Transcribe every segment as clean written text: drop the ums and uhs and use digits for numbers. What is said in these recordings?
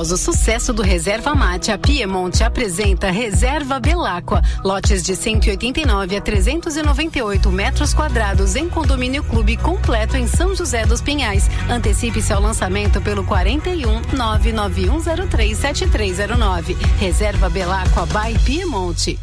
Após o sucesso do Reserva Mate, a Piemonte apresenta Reserva Belaqua. Lotes de 189 a 398 metros quadrados em condomínio clube completo em São José dos Pinhais. Antecipe-se ao lançamento pelo 41 99103 7309. Reserva Belaqua by Piemonte.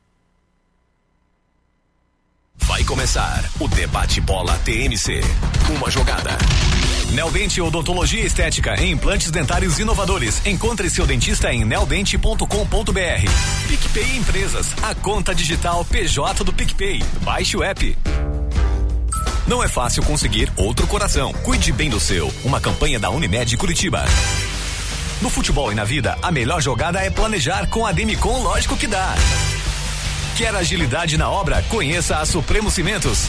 Vai começar o Debate Bola TMC. Uma jogada. Neodente Odontologia Estética em implantes dentários inovadores. Encontre seu dentista em neodente.com.br. PicPay Empresas, a conta digital PJ do PicPay. Baixe o app. Não é fácil conseguir outro coração. Cuide bem do seu. Uma campanha da Unimed Curitiba. No futebol e na vida, a melhor jogada é planejar. Com a Demicon, lógico que dá. Quer agilidade na obra? Conheça a Supremo Cimentos.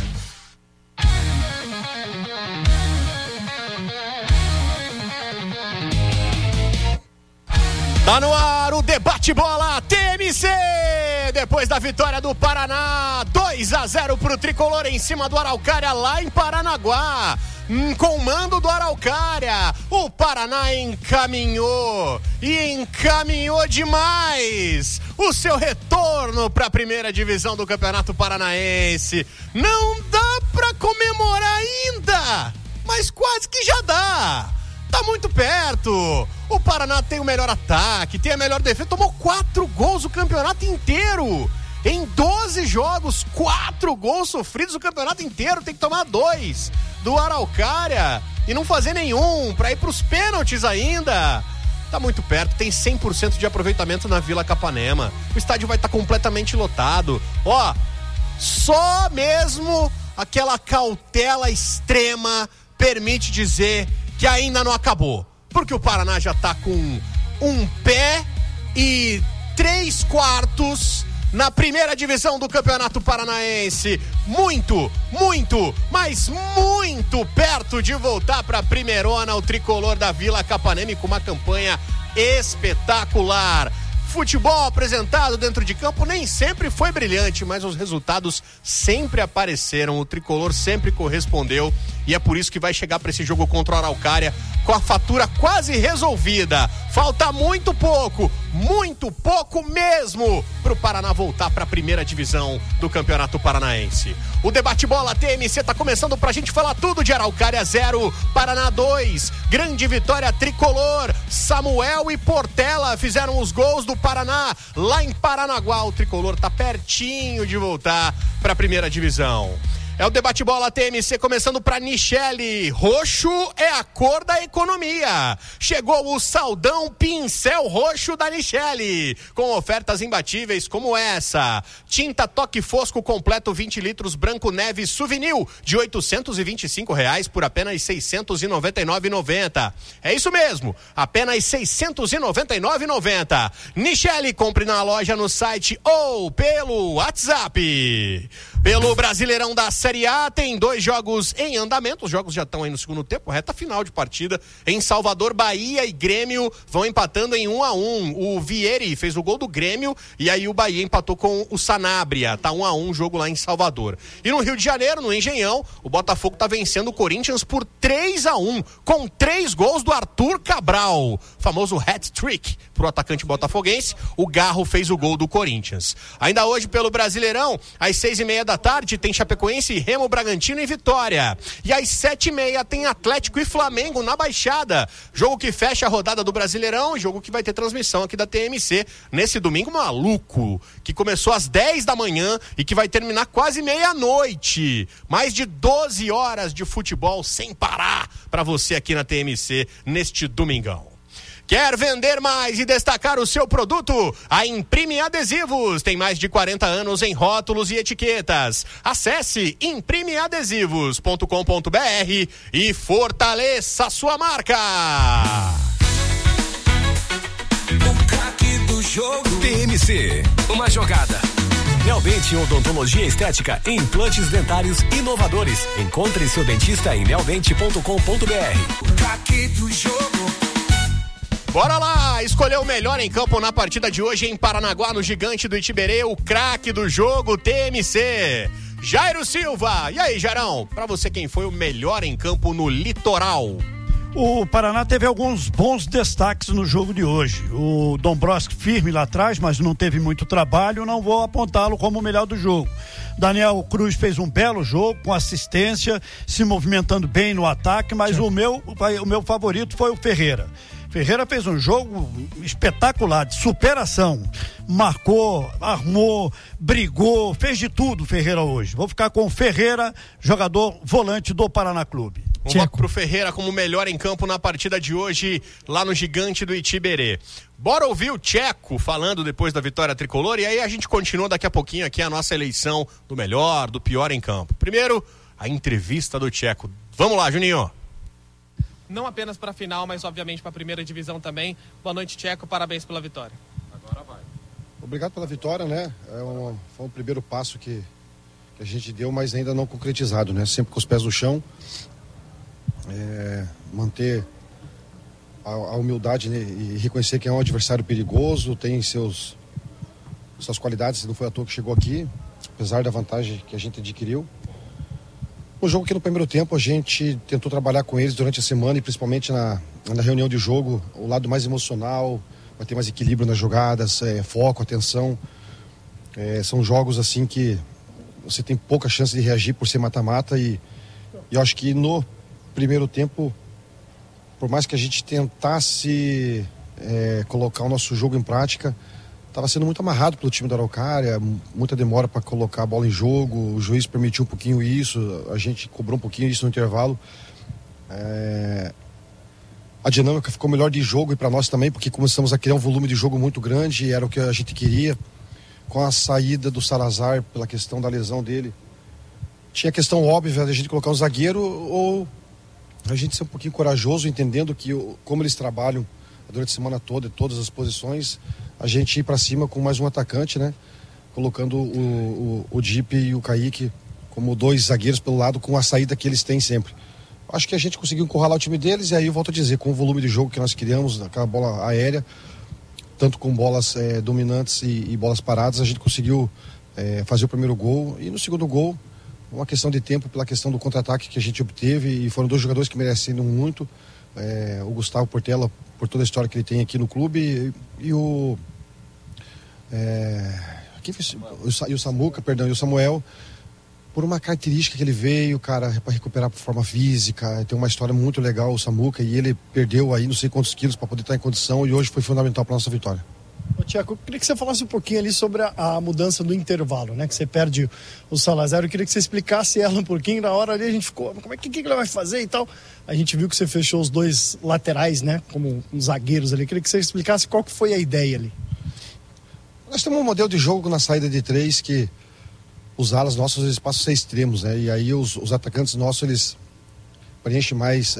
Tá no ar o Debate Bola TMC. Depois da vitória do Paraná, 2-0 pro Tricolor em cima do Araucária lá em Paranaguá. Com o mando do Araucária, o Paraná encaminhou demais o seu retorno para a primeira divisão do Campeonato Paranaense. Não dá para comemorar ainda, mas quase que já dá. Tá muito perto. O Paraná tem o melhor ataque, tem a melhor defesa, tomou 4 gols o campeonato inteiro. Em 12 jogos, 4 gols sofridos o campeonato inteiro, tem que tomar 2 do Araucária e não fazer nenhum para ir pros pênaltis ainda. Tá muito perto, tem 100% de aproveitamento na Vila Capanema. O estádio vai estar completamente lotado. Ó, só mesmo aquela cautela extrema permite dizer que ainda não acabou. Porque o Paraná já tá com um pé e 3/4 na primeira divisão do Campeonato Paranaense. Muito, mas muito perto de voltar para a primeirona, o tricolor da Vila Capanema, com uma campanha espetacular. Futebol apresentado dentro de campo nem sempre foi brilhante, mas os resultados sempre apareceram, o tricolor sempre correspondeu e é por isso que vai chegar para esse jogo contra o Araucária com a fatura quase resolvida. Falta muito pouco mesmo para o Paraná voltar para a primeira divisão do Campeonato Paranaense. O Debate Bola TMC tá começando pra gente falar tudo de Araucária 0, Paraná 2, grande vitória tricolor. Samuel e Portela fizeram os gols do Paraná lá em Paranaguá. O tricolor tá pertinho de voltar para a primeira divisão. É o Debate Bola TMC começando para Nichelle. Roxo é a cor da economia. Chegou o saldão pincel roxo da Nichelle, com ofertas imbatíveis como essa. Tinta Toque Fosco completo 20 litros branco neve souvenir de R$ 825 por apenas R$ 699,90. É isso mesmo, apenas R$ 699,90. Nichelle, compre na loja, no site ou pelo WhatsApp. Pelo Brasileirão da Série A, tem 2 jogos em andamento. Os jogos já estão aí no segundo tempo, reta final de partida. Em Salvador, Bahia e Grêmio vão empatando em 1-1. O Vieri fez o gol do Grêmio e aí o Bahia empatou com o Sanabria. Tá 1-1 o jogo lá em Salvador. E no Rio de Janeiro, no Engenhão, o Botafogo tá vencendo o Corinthians por 3-1, com 3 gols do Arthur Cabral. Famoso hat-trick pro atacante botafoguense. O Garro fez o gol do Corinthians. Ainda hoje, pelo Brasileirão, às 6:30 da tarde, tem Chapecoense, Remo, Bragantino e Vitória. E às 7:30 tem Atlético e Flamengo na Baixada. Jogo que fecha a rodada do Brasileirão, jogo que vai ter transmissão aqui da TMC nesse domingo maluco, que começou às 10 da manhã e que vai terminar quase meia-noite. Mais de 12 horas de futebol sem parar para você aqui na TMC neste domingão. Quer vender mais e destacar o seu produto? A Imprime Adesivos tem mais de 40 anos em rótulos e etiquetas. Acesse imprimeadesivos.com.br e fortaleça a sua marca. O craque do jogo. TMC, uma jogada. Neodente Odontologia Estética em implantes dentários inovadores. Encontre seu dentista em neodente.com.br. O craque do jogo. Bora lá, escolher o melhor em campo na partida de hoje em Paranaguá, no Gigante do Itiberê, o craque do jogo TMC, Jairo Silva. E aí, Jairão, pra você quem foi o melhor em campo no Litoral? O Paraná teve alguns bons destaques no jogo de hoje. O Dombrowski firme lá atrás, mas não teve muito trabalho, não vou apontá-lo como o melhor do jogo. Daniel Cruz fez um belo jogo, com assistência, se movimentando bem no ataque, mas o meu favorito foi o Ferreira. Ferreira fez um jogo espetacular, de superação. Marcou, armou, brigou, fez de tudo Ferreira hoje. Vou ficar com o Ferreira, jogador volante do Paraná Clube. Um voto pro Ferreira como melhor em campo na partida de hoje, lá no Gigante do Itiberê. Bora ouvir o Tcheco falando depois da vitória tricolor, e aí a gente continua daqui a pouquinho aqui a nossa eleição do melhor, do pior em campo. Primeiro, a entrevista do Tcheco. Vamos lá, Juninho. Não apenas para a final, mas obviamente para a primeira divisão também. Boa noite, Tcheco, parabéns pela vitória. Agora vai. Obrigado pela vitória, né? Foi um primeiro passo que a gente deu, mas ainda não concretizado, né? Sempre com os pés no chão. Manter a humildade, né? E reconhecer que é um adversário perigoso, tem suas qualidades, não foi à toa que chegou aqui, apesar da vantagem que a gente adquiriu. O jogo que no primeiro tempo a gente tentou trabalhar com eles durante a semana e principalmente na reunião de jogo, o lado mais emocional, vai ter mais equilíbrio nas jogadas, foco, atenção. São jogos assim que você tem pouca chance de reagir por ser mata-mata e eu acho que no primeiro tempo, por mais que a gente tentasse colocar o nosso jogo em prática, estava sendo muito amarrado pelo time da Araucária, muita demora para colocar a bola em jogo, o juiz permitiu um pouquinho isso, a gente cobrou um pouquinho isso no intervalo. A dinâmica ficou melhor de jogo e para nós também, porque começamos a criar um volume de jogo muito grande e era o que a gente queria. Com a saída do Salazar pela questão da lesão dele, tinha a questão óbvia de a gente colocar um zagueiro ou a gente ser um pouquinho corajoso, entendendo que como eles trabalham durante a semana toda, em todas as posições, a gente ir para cima com mais um atacante, né? Colocando o Dipe e o Kaique como dois zagueiros pelo lado, com a saída que eles têm sempre. Acho que a gente conseguiu encurralar o time deles e aí eu volto a dizer, com o volume de jogo que nós criamos, aquela bola aérea, tanto com bolas dominantes e bolas paradas, a gente conseguiu fazer o primeiro gol. E no segundo gol, uma questão de tempo pela questão do contra-ataque que a gente obteve, e foram dois jogadores que mereceram muito, o Gustavo Portela, por toda a história que ele tem aqui no clube, e o Samuca, perdão, e o Samuel, por uma característica que ele veio, cara, para recuperar por forma física, tem uma história muito legal o Samuca, e ele perdeu aí não sei quantos quilos para poder estar em condição, e hoje foi fundamental para nossa vitória. Ô, Tcheco, eu queria que você falasse um pouquinho ali sobre a mudança do intervalo, né? Que você perde o Salazar. Eu queria que você explicasse ela um pouquinho. Na hora ali a gente ficou, como é que ele vai fazer e tal? A gente viu que você fechou os dois laterais, né? Como uns zagueiros ali. Eu queria que você explicasse qual que foi a ideia ali. Nós temos um modelo de jogo na saída de três que os alas nossos, eles passam a ser extremos, né? E aí os atacantes nossos, eles preenchem mais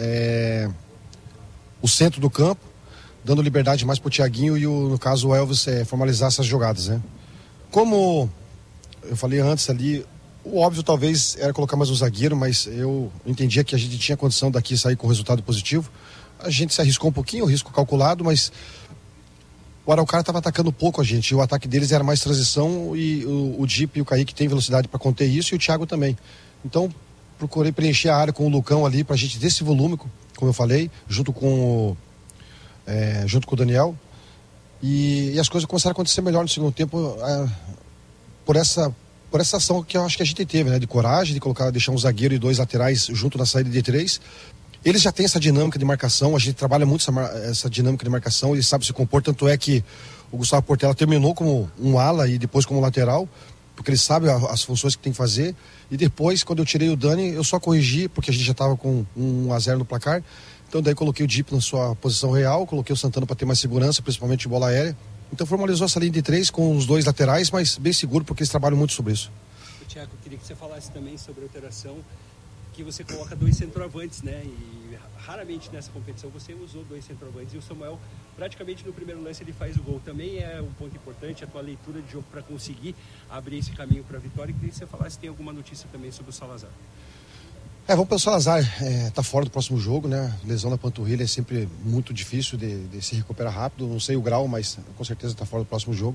o centro do campo, dando liberdade mais pro Thiaguinho e no caso o Elvis formalizar essas jogadas, né? Como eu falei antes ali, o óbvio talvez era colocar mais um zagueiro, mas eu entendia que a gente tinha condição daqui sair com resultado positivo. A gente se arriscou um pouquinho, risco calculado, mas o Araucária estava atacando pouco a gente, e o ataque deles era mais transição, e o Dipe e o Kaique tem velocidade para conter isso, e o Thiago também. Então procurei preencher a área com o Lucão ali pra gente ter esse volume, como eu falei, junto com o Daniel, e as coisas começaram a acontecer melhor no segundo tempo, por essa ação que eu acho que a gente teve, né, de coragem, de deixar um zagueiro e dois laterais junto na saída de três. Eles já têm essa dinâmica de marcação, a gente trabalha muito essa dinâmica de marcação, eles sabem se compor, tanto é que o Gustavo Portela terminou como um ala e depois como lateral, porque ele sabe as funções que tem que fazer, e depois, quando eu tirei o Dani, eu só corrigi, porque a gente já estava com 1-0 no placar. Então daí coloquei o Dipe na sua posição real, coloquei o Santana para ter mais segurança, principalmente de bola aérea. Então formalizou essa linha de três com os dois laterais, mas bem seguro porque eles trabalham muito sobre isso. Tiago, eu queria que você falasse também sobre a alteração que você coloca dois centroavantes, né? E raramente nessa competição você usou dois centroavantes, e o Samuel praticamente no primeiro lance ele faz o gol. Também é um ponto importante a tua leitura de jogo para conseguir abrir esse caminho para a vitória. E queria que você falasse se tem alguma notícia também sobre o Salazar. Vamos pelo Salazar, tá fora do próximo jogo, né? Lesão na panturrilha é sempre muito difícil de se recuperar rápido, não sei o grau, mas com certeza tá fora do próximo jogo.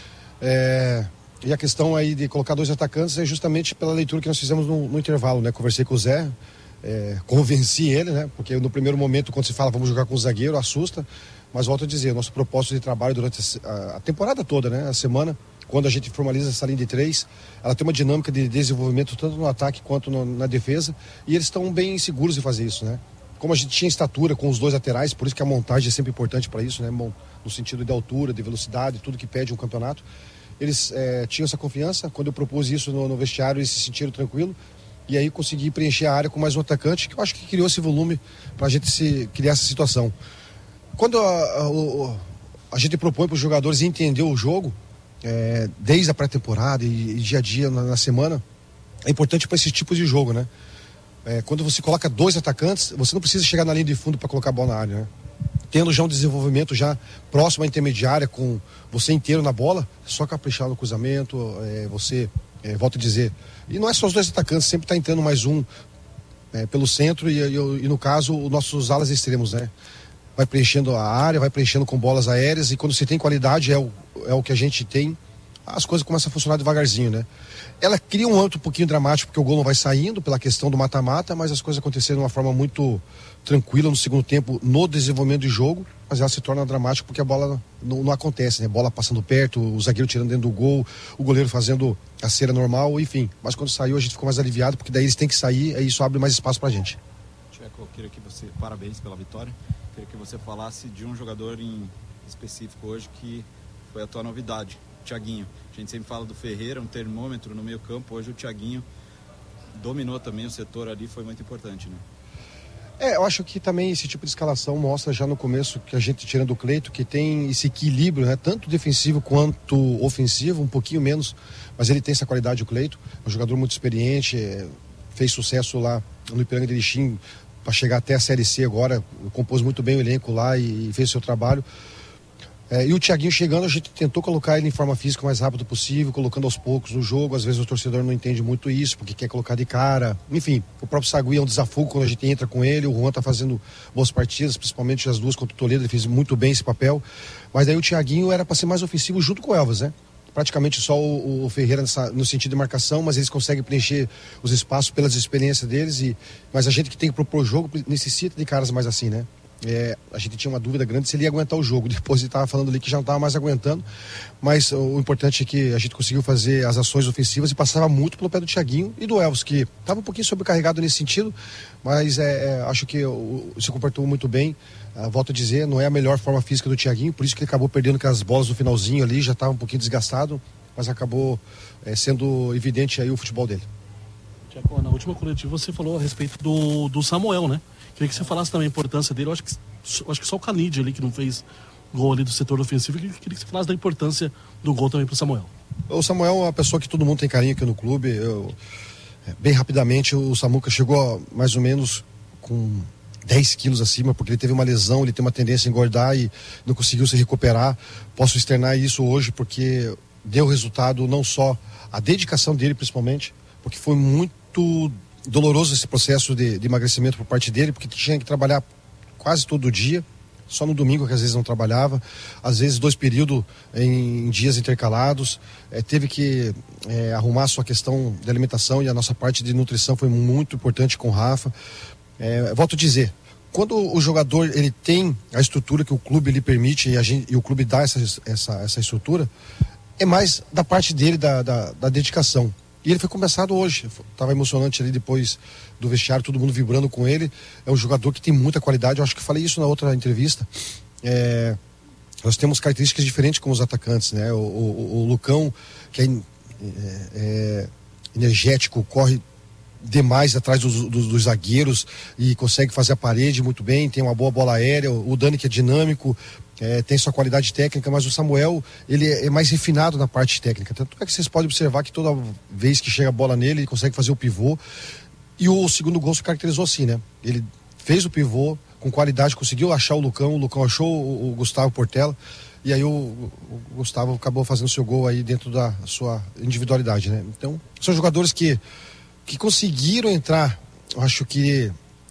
E a questão aí de colocar dois atacantes é justamente pela leitura que nós fizemos no intervalo, né? Conversei com o Zé, convenci ele, né? Porque no primeiro momento, quando se fala vamos jogar com o zagueiro, assusta. Mas volto a dizer, nosso propósito de trabalho durante a temporada toda, né? A semana, quando a gente formaliza essa linha de 3, ela tem uma dinâmica de desenvolvimento tanto no ataque quanto na defesa, e eles estão bem seguros de fazer isso, né? Como a gente tinha estatura com os dois laterais, por isso que a montagem é sempre importante para isso, né? No sentido de altura, de velocidade, tudo que pede um campeonato. Eles tinham essa confiança. Quando eu propus isso no vestiário, eles se sentiram tranquilos. E aí consegui preencher a área com mais um atacante, que eu acho que criou esse volume para a gente criar essa situação. Quando a gente propõe para os jogadores entender o jogo, desde a pré-temporada e dia a dia na semana, é importante para esses tipos de jogo, né? Quando você coloca 2 atacantes, você não precisa chegar na linha de fundo para colocar a bola na área, né? Tendo já um desenvolvimento já próximo à intermediária, com você inteiro na bola, é só caprichar no cruzamento, volto a dizer, e não é só os 2 atacantes, sempre está entrando mais um pelo centro e no caso, os nossos alas extremos, né? Vai preenchendo a área, vai preenchendo com bolas aéreas, e quando você tem qualidade, é o que a gente tem, as coisas começam a funcionar devagarzinho, né? Ela cria um âmbito um pouquinho dramático, porque o gol não vai saindo pela questão do mata-mata, mas as coisas aconteceram de uma forma muito tranquila no segundo tempo, no desenvolvimento de jogo, mas ela se torna dramática porque a bola não acontece, né? Bola passando perto, o zagueiro tirando dentro do gol, o goleiro fazendo a cera normal, enfim. Mas quando saiu a gente ficou mais aliviado, porque daí eles têm que sair e isso abre mais espaço pra gente. Tcheco, eu queria que você, parabéns pela vitória, queria que você falasse de um jogador em específico hoje que foi a tua novidade, o Thiaguinho. A gente sempre fala do Ferreira, um termômetro no meio campo, hoje o Thiaguinho dominou também o setor ali, foi muito importante, né? Eu acho que também esse tipo de escalação mostra já no começo que a gente, tirando o Cleito, que tem esse equilíbrio, né? Tanto defensivo quanto ofensivo, um pouquinho menos, mas ele tem essa qualidade, o Cleito, um jogador muito experiente, fez sucesso lá no Ipiranga de Erechim para chegar até a Série C agora, compôs muito bem o elenco lá e fez o seu trabalho. E o Thiaguinho chegando, a gente tentou colocar ele em forma física o mais rápido possível, colocando aos poucos no jogo. Às vezes o torcedor não entende muito isso, porque quer colocar de cara. Enfim, o próprio Sagui é um desafio quando a gente entra com ele. O Juan tá fazendo boas partidas, principalmente as 2 contra o Toledo, ele fez muito bem esse papel. Mas daí o Thiaguinho era para ser mais ofensivo junto com o Elvas, né? Praticamente só o Ferreira no sentido de marcação, mas eles conseguem preencher os espaços pelas experiências deles. Mas a gente que tem que propor jogo necessita de caras mais assim, né? A gente tinha uma dúvida grande se ele ia aguentar o jogo. Depois ele estava falando ali que já não estava mais aguentando, mas o importante é que a gente conseguiu fazer as ações ofensivas e passava muito pelo pé do Thiaguinho e do Elvis, que estava um pouquinho sobrecarregado nesse sentido, mas acho que se comportou muito bem. Volto a dizer, não é a melhor forma física do Thiaguinho, por isso que ele acabou perdendo aquelas bolas no finalzinho ali, já estava um pouquinho desgastado, mas acabou sendo evidente aí o futebol dele. Tiago, na última coletiva você falou a respeito do Samuel, né? Queria que você falasse também a importância dele. Eu acho que só o Canidia ali que não fez gol ali do setor ofensivo. Eu queria que você falasse da importância do gol também pro Samuel. O Samuel é uma pessoa que todo mundo tem carinho aqui no clube. Bem rapidamente o Samuca chegou mais ou menos com 10 quilos acima, porque ele teve uma lesão, ele tem uma tendência a engordar e não conseguiu se recuperar. Posso externar isso hoje porque deu resultado, não só a dedicação dele principalmente, porque foi muito doloroso esse processo de emagrecimento por parte dele, porque tinha que trabalhar quase todo dia, só no domingo que às vezes não trabalhava, às vezes 2 períodos em dias intercalados, teve que arrumar a sua questão de alimentação, e a nossa parte de nutrição foi muito importante com o Rafa. Volto a dizer, quando o jogador ele tem a estrutura que o clube lhe permite e o clube dá essa estrutura, é mais da parte dele, da dedicação. E ele foi começado hoje, estava emocionante ali depois do vestiário, todo mundo vibrando com ele. É um jogador que tem muita qualidade, eu acho que falei isso na outra entrevista. Nós temos características diferentes com os atacantes, né? O Lucão, que é energético, corre demais atrás dos zagueiros e consegue fazer a parede muito bem, tem uma boa bola aérea. O Dani, que é dinâmico, tem sua qualidade técnica, mas o Samuel ele é mais refinado na parte técnica. Tanto é que vocês podem observar que toda vez que chega a bola nele, ele consegue fazer o pivô. E o segundo gol se caracterizou assim, né? Ele fez o pivô com qualidade, conseguiu achar o Lucão achou o Gustavo Portela, e aí o Gustavo acabou fazendo seu gol aí dentro da sua individualidade, né? Então, são jogadores que conseguiram entrar, eu acho que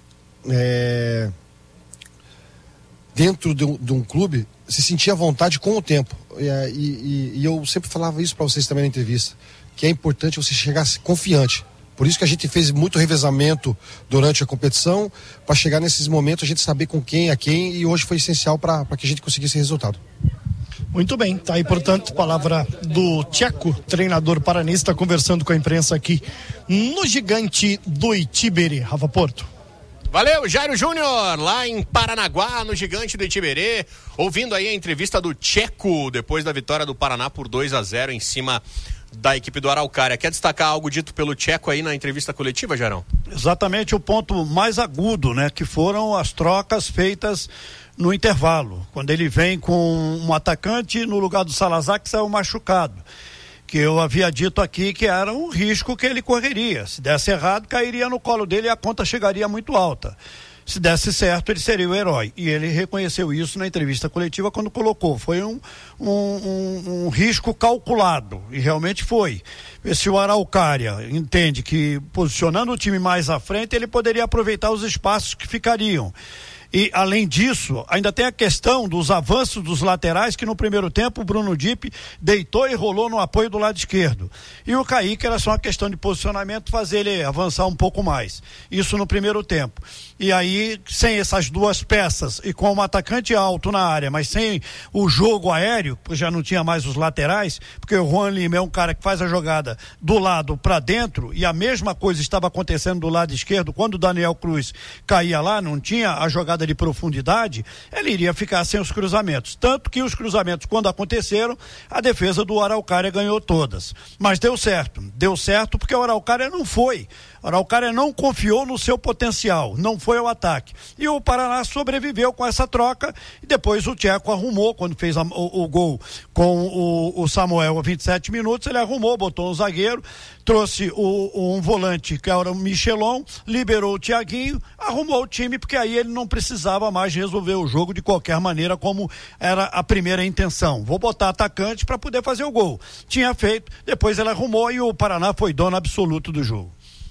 dentro de um clube, se sentia à vontade com o tempo. E eu sempre falava isso para vocês também na entrevista, que é importante você chegar confiante. Por isso que a gente fez muito revezamento durante a competição, para chegar nesses momentos a gente saber com quem é quem, e hoje foi essencial para que a gente conseguisse esse resultado. Muito bem, tá aí, portanto, palavra do Tcheco, treinador paranista, conversando com a imprensa aqui no Gigante do Itiberê. Rafa Porto. Valeu, Jairo Júnior, lá em Paranaguá, no Gigante do Itiberê, ouvindo aí a entrevista do Tcheco, depois da vitória do Paraná por 2-0 em cima da equipe do Araucária. Quer destacar algo dito pelo Tcheco aí na entrevista coletiva, Jairão? Exatamente o ponto mais agudo, né, que foram as trocas feitas no intervalo, quando ele vem com um atacante no lugar do Salazar, que saiu machucado, que eu havia dito aqui que era um risco que ele correria. Se desse errado, cairia no colo dele e a conta chegaria muito alta. Se desse certo, ele seria o herói. E ele reconheceu isso na entrevista coletiva quando colocou. Foi um risco calculado, e realmente foi. Se o Araucária entende que, posicionando o time mais à frente, ele poderia aproveitar os espaços que ficariam. E, além disso, ainda tem a questão dos avanços dos laterais, que no primeiro tempo o Bruno Dipp deitou e rolou no apoio do lado esquerdo. E o Kaique era só uma questão de posicionamento, fazer ele avançar um pouco mais. Isso no primeiro tempo. E aí, sem essas duas peças e com um atacante alto na área, mas sem o jogo aéreo, porque já não tinha mais os laterais, porque o Juan Lima é um cara que faz a jogada do lado para dentro, e a mesma coisa estava acontecendo do lado esquerdo, quando o Daniel Cruz caía lá, não tinha a jogada de profundidade, ele iria ficar sem os cruzamentos. Tanto que os cruzamentos, quando aconteceram, a defesa do Araucária ganhou todas. Mas deu certo porque o Araucária não foi. O Araucária não confiou no seu potencial, não foi ao ataque. E o Paraná sobreviveu com essa troca, e depois o Tcheco arrumou, quando fez o gol com o Samuel a 27 minutos, ele arrumou, botou um zagueiro, trouxe um volante que era o Michelon, liberou o Thiaguinho, arrumou o time, porque aí ele não precisava mais resolver o jogo de qualquer maneira, como era a primeira intenção. Vou botar atacante para poder fazer o gol. Tinha feito, depois ele arrumou e o Paraná foi dono absoluto do jogo.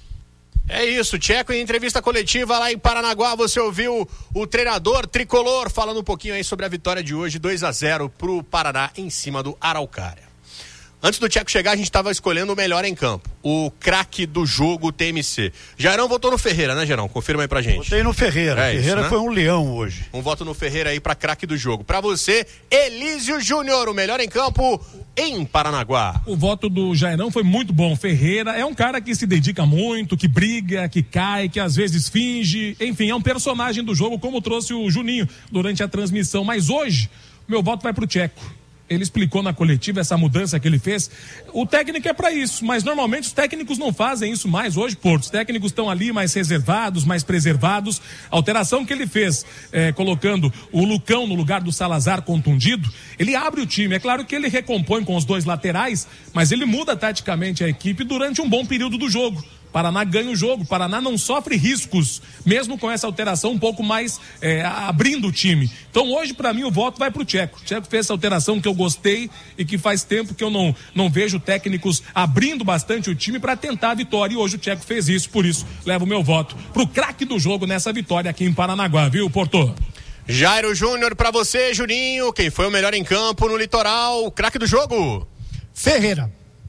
É isso, Tcheco, em entrevista coletiva lá em Paranaguá, você ouviu o treinador tricolor falando um pouquinho aí sobre a vitória de hoje, 2-0 pro Paraná em cima do Araucária. Antes do Tcheco chegar, a gente estava escolhendo o melhor em campo, o craque do jogo TMC. Jairão votou no Ferreira, né, Jairão? Confirma aí pra gente. Votei no Ferreira. Ferreira, né? Foi um leão hoje. Um voto no Ferreira aí pra craque do jogo. Pra você, Elísio Júnior, o melhor em campo em Paranaguá. O voto do Jairão foi muito bom. Ferreira é um cara que se dedica muito, que briga, que cai, que às vezes finge. Enfim, é um personagem do jogo, como trouxe o Juninho durante a transmissão. Mas hoje, meu voto vai pro Tcheco. Ele explicou na coletiva essa mudança que ele fez. O técnico é para isso, mas normalmente os técnicos não fazem isso mais hoje, Porto. Os técnicos estão ali mais reservados, mais preservados. A alteração que ele fez, colocando o Lucão no lugar do Salazar contundido, ele abre o time. É claro que ele recompõe com os dois laterais, mas ele muda taticamente a equipe durante um bom período do jogo. Paraná ganha o jogo, Paraná não sofre riscos, mesmo com essa alteração um pouco mais abrindo o time. Então hoje, para mim, o voto vai pro Tcheco. O Tcheco fez essa alteração que eu gostei e que faz tempo que eu não vejo técnicos abrindo bastante o time para tentar a vitória. E hoje o Tcheco fez isso, por isso levo o meu voto pro craque do jogo nessa vitória aqui em Paranaguá, viu, Porto? Jairo Júnior, pra você, Juninho, quem foi o melhor em campo no Litoral, o craque do jogo? Ferreira.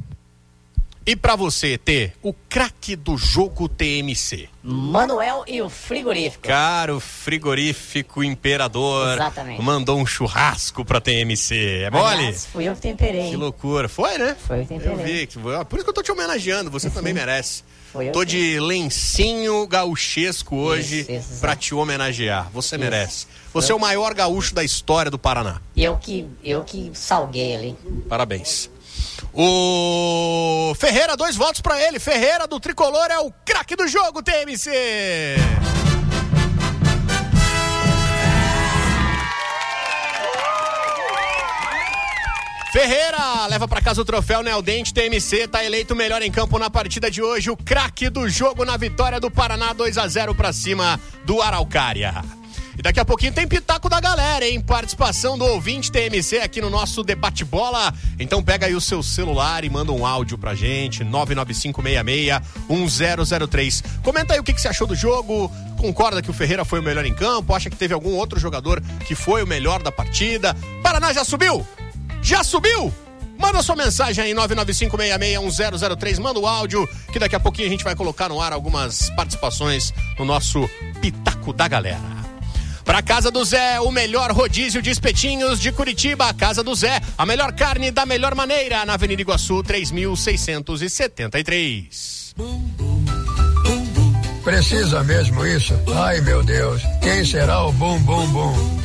E pra você, T, o craque do jogo TMC? Manuel e o frigorífico. Cara, o frigorífico imperador. Exatamente. Mandou um churrasco pra TMC. É mole? Aliás, fui eu que temperei. Que loucura. Foi, né? Foi eu que temperei. Eu vi. Por isso que eu tô te homenageando. Você também merece. Foi eu tô de lencinho gauchesco hoje pra te homenagear. Você merece. Você é o maior gaúcho da história do Paraná. Eu que salguei ali. Parabéns. O Ferreira, 2 votos pra ele. Ferreira do Tricolor é o craque do jogo, TMC. Ferreira leva pra casa o troféu Neodente. TMC tá eleito o melhor em campo na partida de hoje, o craque do jogo na vitória do Paraná, 2-0 pra cima do Araucária. E daqui a pouquinho tem pitaco da galera, hein? Participação do ouvinte TMC aqui no nosso Debate Bola. Então pega aí o seu celular e manda um áudio pra gente, 995661003. Comenta aí o que você achou do jogo, concorda que o Ferreira foi o melhor em campo, acha que teve algum outro jogador que foi o melhor da partida. Paraná já subiu? Já subiu? Manda sua mensagem aí, 995661003, manda o áudio, que daqui a pouquinho a gente vai colocar no ar algumas participações no nosso Pitaco da Galera. Pra Casa do Zé, o melhor rodízio de espetinhos de Curitiba. Casa do Zé, a melhor carne da melhor maneira, na Avenida Iguaçu, 3673. Precisa mesmo isso? Ai, meu Deus, quem será o bum, bum, bum?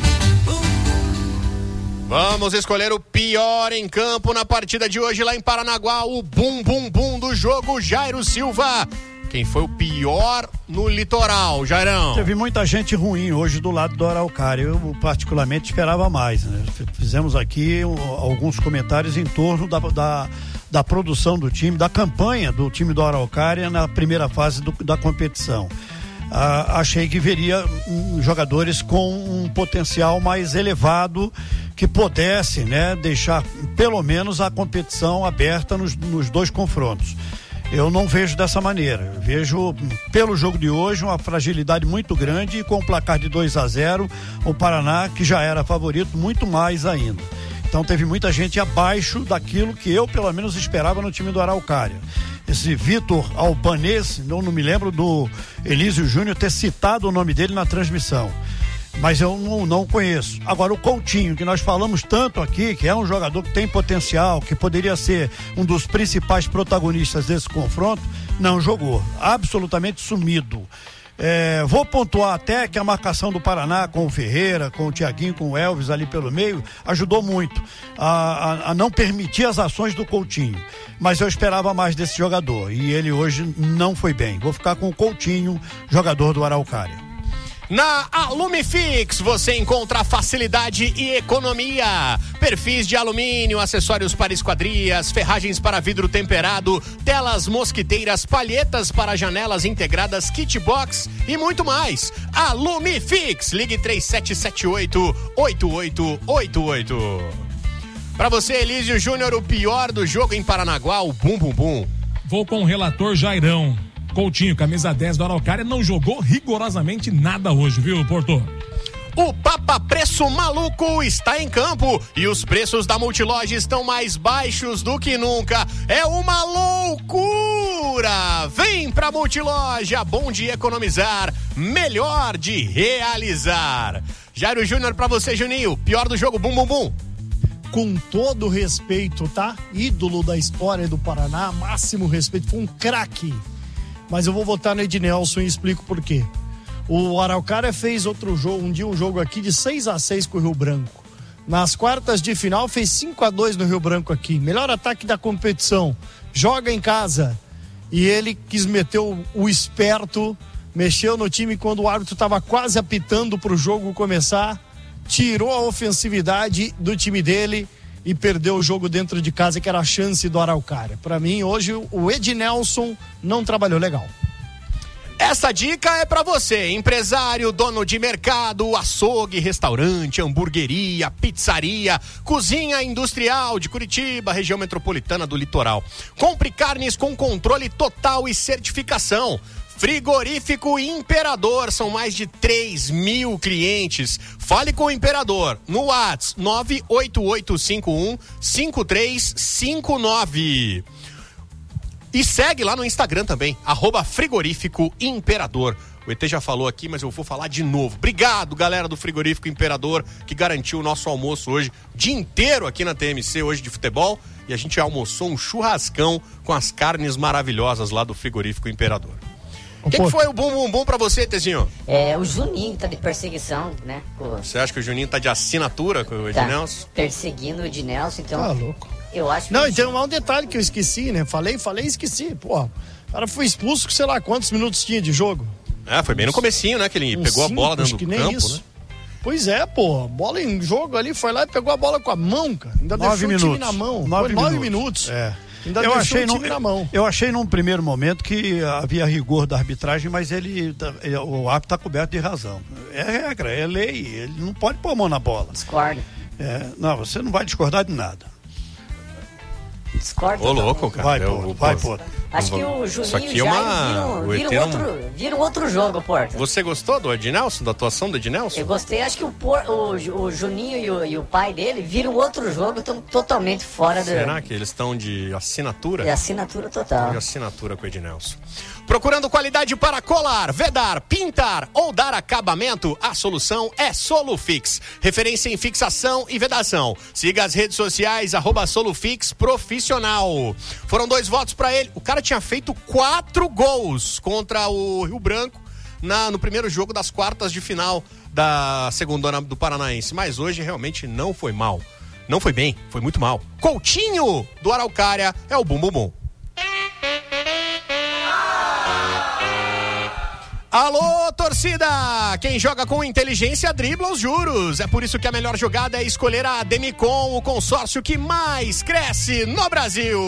Vamos escolher o pior em campo na partida de hoje lá em Paranaguá, o bum, bum, bum do jogo, Jairo Silva. Quem foi o pior no litoral, Jairão? Teve muita gente ruim hoje do lado do Araucária. Eu particularmente esperava mais, né? Fizemos aqui alguns comentários em torno da produção do time, da campanha do time do Araucária na primeira fase da competição. Achei que veria jogadores com um potencial mais elevado que pudesse, né, deixar pelo menos a competição aberta nos dois confrontos. Eu não vejo dessa maneira. Eu vejo, pelo jogo de hoje, uma fragilidade muito grande e com o placar de 2-0, o Paraná, que já era favorito, muito mais ainda. Então teve muita gente abaixo daquilo que eu, pelo menos, esperava no time do Araucária. Esse Vitor Albanese, não me lembro do Elísio Júnior ter citado o nome dele na transmissão, mas eu não conheço. Agora o Coutinho, que nós falamos tanto aqui, que é um jogador que tem potencial, que poderia ser um dos principais protagonistas desse confronto, não jogou, absolutamente sumido. Vou pontuar até que a marcação do Paraná com o Ferreira, com o Thiaguinho, com o Elvis ali pelo meio, ajudou muito a não permitir as ações do Coutinho, mas eu esperava mais desse jogador e ele hoje não foi bem. Vou ficar com o Coutinho, jogador do Araucária. Na Alumifix você encontra facilidade e economia. Perfis de alumínio, acessórios para esquadrias, ferragens para vidro temperado, telas mosquiteiras, palhetas para janelas integradas, kit box e muito mais. Alumifix, ligue 3778-8888. Para você, Elísio Júnior, o pior do jogo em Paranaguá, o bum bum bum. Vou com o relator Jairão. Coutinho, camisa 10 do Araucária, não jogou rigorosamente nada hoje, viu, Porto? O Papa Preço Maluco está em campo e os preços da Multiloja estão mais baixos do que nunca. É uma loucura! Vem pra Multiloja, bom de economizar, melhor de realizar. Jairo Júnior pra você, Juninho, pior do jogo, bum bum bum. Com todo respeito, tá? Ídolo da história do Paraná, máximo respeito, foi um craque. Mas eu vou votar no Ednelson e explico por quê. O Araucária fez outro jogo, um jogo aqui de 6-6 com o Rio Branco. Nas quartas de final fez 5-2 no Rio Branco aqui. Melhor ataque da competição. Joga em casa. E ele quis meter o esperto, mexeu no time quando o árbitro estava quase apitando para o jogo começar, tirou a ofensividade do time dele e perdeu o jogo dentro de casa, que era a chance do Araucária. Para mim, hoje, o Ednelson não trabalhou legal. Essa dica é pra você, empresário, dono de mercado, açougue, restaurante, hamburgueria, pizzaria, cozinha industrial de Curitiba, região metropolitana do litoral. Compre carnes com controle total e certificação. Frigorífico Imperador, são mais de 3.000 clientes. Fale com o Imperador no WhatsApp 98851-5359. E segue lá no Instagram também, @Frigorífico Imperador. O ET já falou aqui, mas eu vou falar de novo. Obrigado, galera do Frigorífico Imperador, que garantiu o nosso almoço hoje, o dia inteiro aqui na TMC, hoje de futebol. E a gente almoçou um churrascão com as carnes maravilhosas lá do Frigorífico Imperador. Quem que foi o bum bum bum pra você, Tezinho? O Juninho tá de perseguição, né? Você acha que o Juninho tá de assinatura com o Ednelson? Perseguindo o Ednelson, então... Tá louco. Eu acho Não, e tem um detalhe que eu esqueci, né? Falei e esqueci. Pô, o cara foi expulso com sei lá quantos minutos tinha de jogo. Foi bem no comecinho, né? Que ele pegou a bola dentro do campo, isso. né? Pois é, pô. Bola em jogo ali, foi lá e pegou a bola com a mão, cara. Ainda 9 deixou minutos. o time na mão. 9 minutos. Ainda eu deixou o time na mão. Eu achei num primeiro momento que havia rigor da arbitragem, mas o árbitro está coberto de razão. É regra, é lei, ele não pode pôr a mão na bola. Discordo. Não, você não vai discordar de nada. Discordo. Ô, louco, cara. Vai, pô. Acho que o Juninho isso aqui vira um outro jogo, Porto. Você gostou do Ednelson, da atuação do Ednelson? Eu gostei, acho que o Juninho e o pai dele viram outro jogo, estão totalmente fora Será que eles estão de assinatura? De assinatura total. De assinatura com o Ednelson. Procurando qualidade para colar, vedar, pintar ou dar acabamento? A solução é Solufix. Referência em fixação e vedação. Siga as redes sociais, @Solufix Profissional. Foram 2 votos para ele. O cara tinha feito 4 gols contra o Rio Branco no primeiro jogo das quartas de final da segundona do Paranaense. Mas hoje realmente não foi mal. Não foi bem, foi muito mal. Coutinho do Araucária é o bum bum bum. Alô, torcida! Quem joga com inteligência dribla os juros. É por isso que a melhor jogada é escolher a Demicon, o consórcio que mais cresce no Brasil.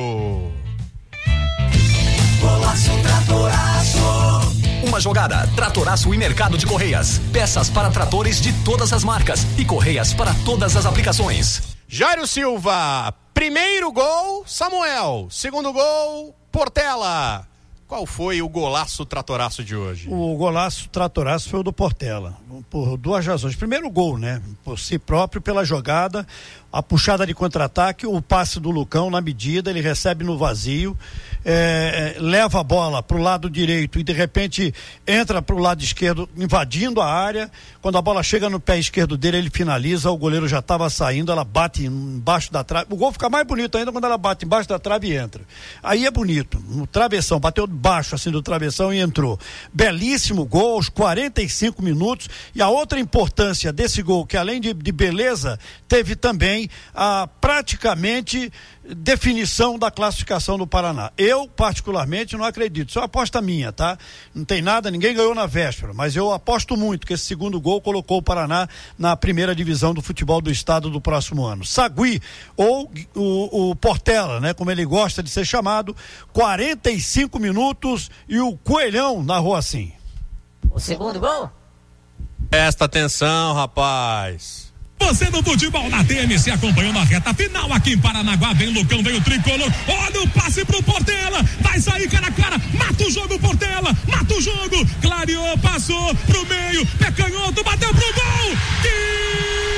Golaço Tratoraço. Uma jogada, Tratoraço e Mercado de Correias. Peças para tratores de todas as marcas e correias para todas as aplicações. Jairo Silva, primeiro gol, Samuel. Segundo gol, Portela. Qual foi o golaço Tratoraço de hoje? O golaço Tratoraço foi o do Portela, por 2 razões. Primeiro gol, né? Por si próprio, pela jogada, a puxada de contra-ataque, o passe do Lucão na medida, ele recebe no vazio, leva a bola pro lado direito e de repente entra pro lado esquerdo, invadindo a área. Quando a bola chega no pé esquerdo dele, ele finaliza, o goleiro já estava saindo, ela bate embaixo da trave. O gol fica mais bonito ainda quando ela bate embaixo da trave e entra. Aí é bonito, no travessão, bateu baixo assim do travessão e entrou. Belíssimo gol, aos 45 minutos. E a outra importância desse gol, que além de beleza, teve também a praticamente definição da classificação do Paraná. Eu, particularmente, não acredito. Isso é uma aposta minha, tá? Não tem nada, ninguém ganhou na véspera, mas eu aposto muito que esse segundo gol colocou o Paraná na primeira divisão do futebol do estado do próximo ano. Sagui, ou o Portela, né? Como ele gosta de ser chamado, 45 minutos e o Coelhão narrou assim. O segundo gol? Presta atenção, rapaz. Você no futebol na TMC acompanhando a reta final aqui em Paranaguá. Vem Lucão, vem o tricolor. Olha o passe pro Portela. Vai sair cara a cara. Mata o jogo, Portela. Mata o jogo. Clareou, passou pro meio. Pé canhoto, bateu pro gol. Que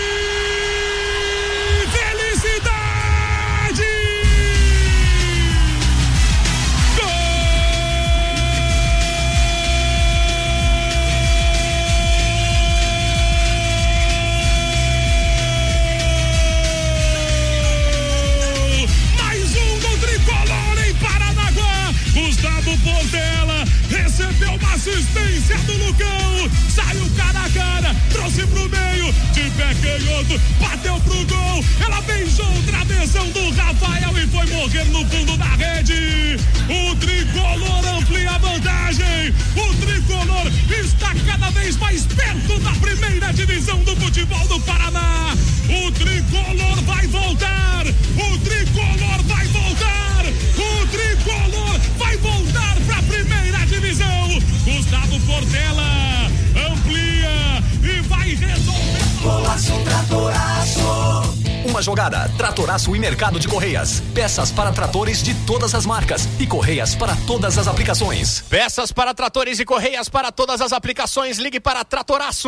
felicidade! Gustavo Portela recebeu uma assistência do Lucão, saiu cara a cara, trouxe pro meio, de pé canhoto, bateu pro gol, ela beijou o travessão do Rafael e foi morrer no fundo da rede. O tricolor amplia a vantagem, o tricolor está cada vez mais perto da primeira divisão do futebol do Paraná. O tricolor vai voltar, o tricolor vai voltar, o tricolor vai voltar para a primeira divisão. Gustavo Portela amplia e vai resolver. Golaço Tratoraço. Uma jogada, Tratoraço e Mercado de Correias. Peças para tratores de todas as marcas e correias para todas as aplicações. Peças para tratores e correias para todas as aplicações. Ligue para Tratoraço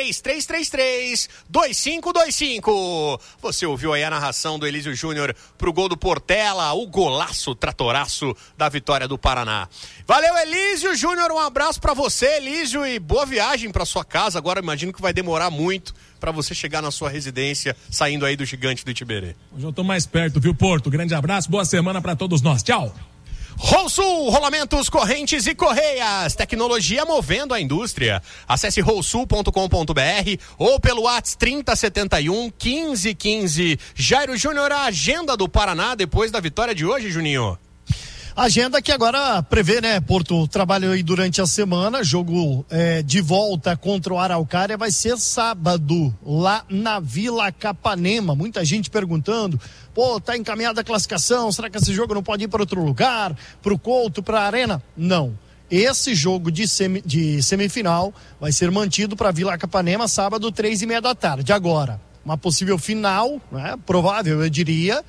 3333-2525. Você ouviu aí a narração do Elísio Júnior pro gol do Portela, o golaço Tratoraço da vitória do Paraná. Valeu, Elísio Júnior, um abraço para você, Elísio, e boa viagem para sua casa. Agora imagino que vai demorar muito para você chegar na sua residência, saindo aí do Gigante do Itiberê. Hoje eu tô mais perto, viu, Porto? Grande abraço, boa semana para todos nós. Tchau. Rolsul, rolamentos, correntes e correias. Tecnologia movendo a indústria. Acesse rolsul.com.br ou pelo WhatsApp 3071-1515. Jairo Júnior, a agenda do Paraná depois da vitória de hoje, Juninho. Agenda que agora prevê, né, Porto, trabalho aí durante a semana, jogo de volta contra o Araucária vai ser sábado, lá na Vila Capanema. Muita gente perguntando, tá encaminhada a classificação, será que esse jogo não pode ir para outro lugar, pro Couto, pra Arena? Não. Esse jogo de semifinal vai ser mantido para Vila Capanema, sábado, 3:30 da tarde. Agora, uma possível final, né, provável, eu diria,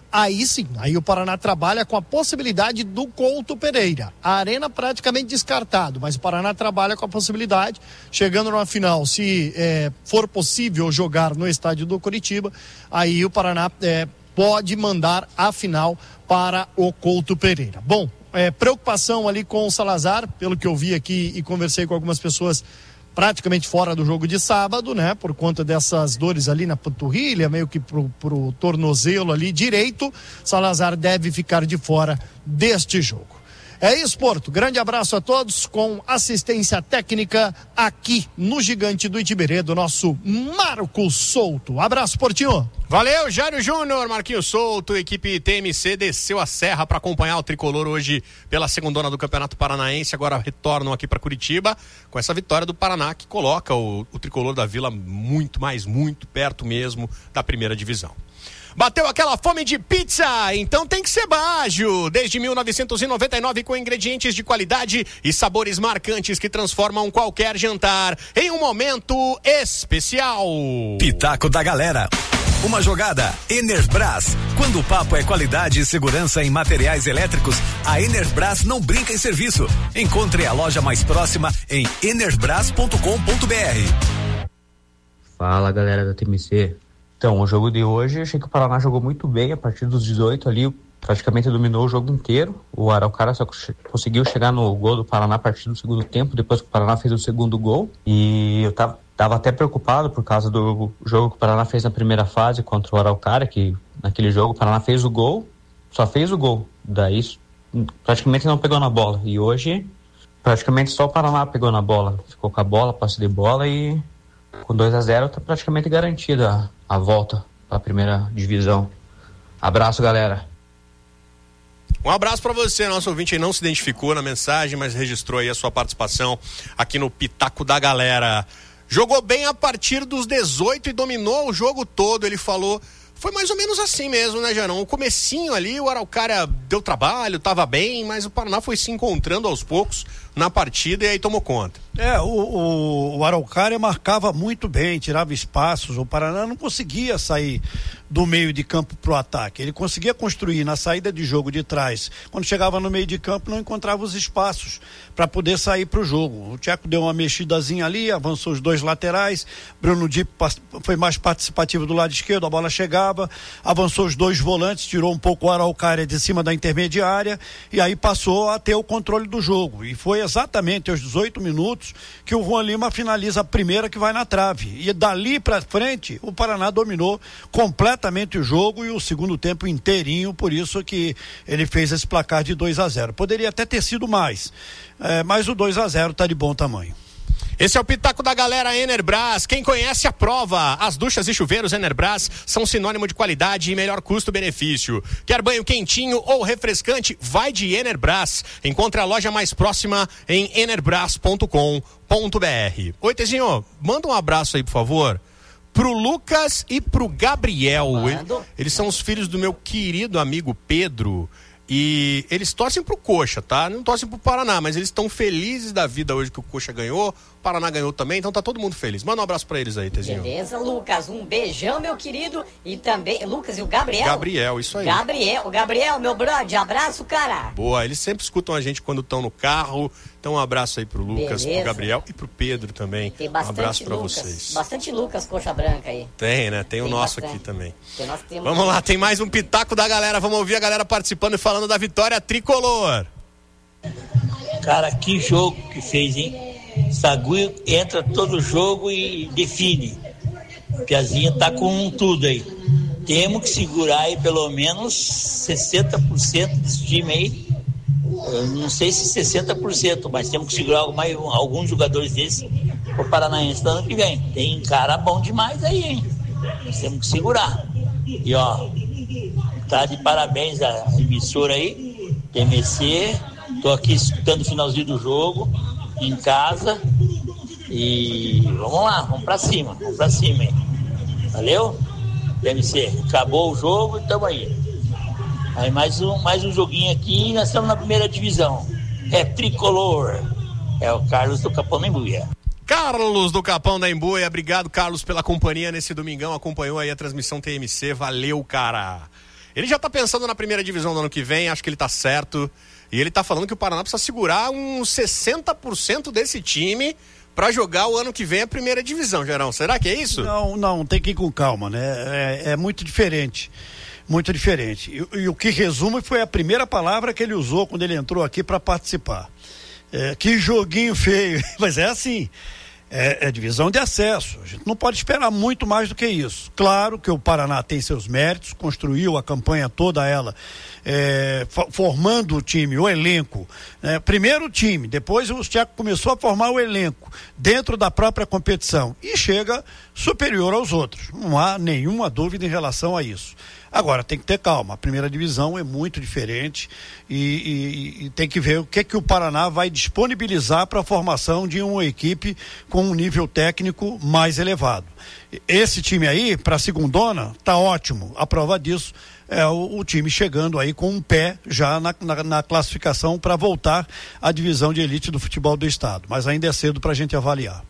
aí sim, aí o Paraná trabalha com a possibilidade do Couto Pereira. A Arena praticamente descartado, mas o Paraná trabalha com a possibilidade, chegando na final, se for possível jogar no estádio do Coritiba, aí o Paraná pode mandar a final para o Couto Pereira. Bom, preocupação ali com o Salazar, pelo que eu vi aqui e conversei com algumas pessoas praticamente fora do jogo de sábado, né? Por conta dessas dores ali na panturrilha, meio que pro tornozelo ali direito, Salazar deve ficar de fora deste jogo. É isso, Porto. Grande abraço a todos, com assistência técnica aqui no Gigante do Itiberê, do nosso Marcos Souto. Abraço, Portinho. Valeu, Jairo Júnior, Marquinhos Souto, equipe TMC desceu a serra para acompanhar o tricolor hoje pela segundona do Campeonato Paranaense, agora retornam aqui para Curitiba com essa vitória do Paraná que coloca o tricolor da Vila muito perto mesmo da primeira divisão. Bateu aquela fome de pizza? Então tem que ser Baggio. Desde 1999 com ingredientes de qualidade e sabores marcantes que transformam qualquer jantar em um momento especial. Pitaco da Galera. Uma jogada Enerbras. Quando o papo é qualidade e segurança em materiais elétricos, a Enerbras não brinca em serviço. Encontre a loja mais próxima em enerbras.com.br. Fala, galera da TMC. Então, o jogo de hoje, achei que o Paraná jogou muito bem. A partir dos 18 ali, praticamente dominou o jogo inteiro. O Araucária só conseguiu chegar no gol do Paraná a partir do segundo tempo, depois que o Paraná fez o segundo gol. E eu tava até preocupado por causa do jogo que o Paraná fez na primeira fase contra o Araucária, que naquele jogo o Paraná fez o gol, só fez o gol. Daí praticamente não pegou na bola. E hoje, praticamente só o Paraná pegou na bola. Ficou com a bola, passe de bola e com 2-0 tá praticamente garantida a volta para a primeira divisão. Abraço, galera. Um abraço para você, nosso ouvinte aí não se identificou na mensagem, mas registrou aí a sua participação aqui no Pitaco da Galera. Jogou bem a partir dos 18 e dominou o jogo todo, ele falou. Foi mais ou menos assim mesmo, né, Jarão? O comecinho ali, o Araucária deu trabalho, tava bem, mas o Paraná foi se encontrando aos poucos na partida e aí tomou conta. O Araucária marcava muito bem, tirava espaços, o Paraná não conseguia sair do meio de campo pro ataque, ele conseguia construir na saída de jogo de trás, quando chegava no meio de campo não encontrava os espaços para poder sair pro jogo. O Tcheco deu uma mexidazinha ali, avançou os dois laterais, Bruno Dipp foi mais participativo do lado esquerdo, a bola chegava, avançou os dois volantes, tirou um pouco o Araucária de cima da intermediária e aí passou a ter o controle do jogo, e foi exatamente aos 18 minutos que o Juan Lima finaliza a primeira que vai na trave, e dali pra frente o Paraná dominou completamente o jogo e o segundo tempo inteirinho, por isso que ele fez esse placar de 2-0. Poderia até ter sido mais, mas o 2-0 tá de bom tamanho. Esse é o Pitaco da Galera Enerbras. Quem conhece a prova. As duchas e chuveiros Enerbras são sinônimo de qualidade e melhor custo-benefício. Quer banho quentinho ou refrescante? Vai de Enerbras. Encontre a loja mais próxima em enerbras.com.br. Oi, Tezinho, manda um abraço aí, por favor, pro Lucas e pro Gabriel. Eles são os filhos do meu querido amigo Pedro. E eles torcem pro Coxa, tá? Não torcem pro Paraná, mas eles estão felizes da vida hoje que o Coxa ganhou. O Paraná ganhou também, então tá todo mundo feliz. Manda um abraço pra eles aí, Tezinho. Beleza, Lucas. Um beijão, meu querido. E também, Lucas e o Gabriel. Gabriel, isso aí. Gabriel, meu brother, abraço, cara. Boa, eles sempre escutam a gente quando estão no carro. Então um abraço aí pro Lucas, pro Gabriel e pro Pedro também. Tem bastante um abraço pra Lucas, vocês. Bastante Lucas Coxa Branca aí. Tem, né? Tem o nosso bastante. aqui também. Vamos lá, tem mais um Pitaco da Galera. Vamos ouvir a galera participando e falando da vitória tricolor. Cara, que jogo que fez, hein? Saguio entra todo jogo e define. Piazinha tá com tudo aí. Temos que segurar aí pelo menos 60% desse time aí. Eu não sei se 60%, mas temos que segurar alguns jogadores desses pro Paranaense do ano que vem. Tem cara bom demais aí, hein? Nós temos que segurar. E ó, tá de parabéns a emissora aí, TMC. Tô aqui escutando o finalzinho do jogo, em casa. E vamos lá, vamos pra cima, hein? Valeu? TMC, acabou o jogo e tamo aí. Aí mais um joguinho aqui e nós estamos na primeira divisão. É tricolor. É o Carlos do Capão da Embuia. Carlos do Capão da Embuia, obrigado, Carlos, pela companhia nesse domingão. Acompanhou aí a transmissão TMC, valeu, cara. Ele já tá pensando na primeira divisão do ano que vem, acho que ele tá certo. E ele tá falando que o Paraná precisa segurar uns 60% desse time para jogar o ano que vem a primeira divisão, Gerão. Será que é isso? Não, tem que ir com calma, né? É muito diferente. Muito diferente. E o que resume foi a primeira palavra que ele usou quando ele entrou aqui para participar. Que joguinho feio. Mas é assim. É divisão de acesso. A gente não pode esperar muito mais do que isso. Claro que o Paraná tem seus méritos, construiu a campanha toda ela, formando o time, o elenco. Primeiro o time, depois o Tcheco começou a formar o elenco dentro da própria competição e chega superior aos outros. Não há nenhuma dúvida em relação a isso. Agora, tem que ter calma, a primeira divisão é muito diferente e tem que ver o que o Paraná vai disponibilizar para a formação de uma equipe com um nível técnico mais elevado. Esse time aí, para a segundona, tá ótimo. A prova disso é o time chegando aí com um pé já na classificação para voltar à divisão de elite do futebol do estado, mas ainda é cedo para a gente avaliar.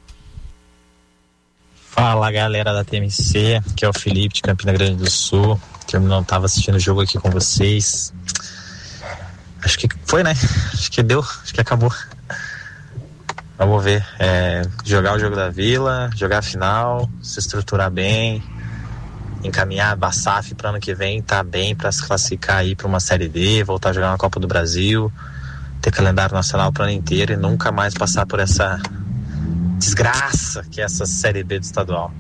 Fala, galera da TMC, que é o Felipe de Campina Grande do Sul, que eu não estava assistindo o jogo aqui com vocês. Acho que foi, né? Acho que deu, acho que acabou. Vamos ver, jogar o jogo da Vila, jogar a final, se estruturar bem, encaminhar a SAF para ano que vem, tá bem para se classificar aí para uma Série D, voltar a jogar na Copa do Brasil, ter calendário nacional para o ano inteiro e nunca mais passar por essa desgraça que é essa Série B do estadual.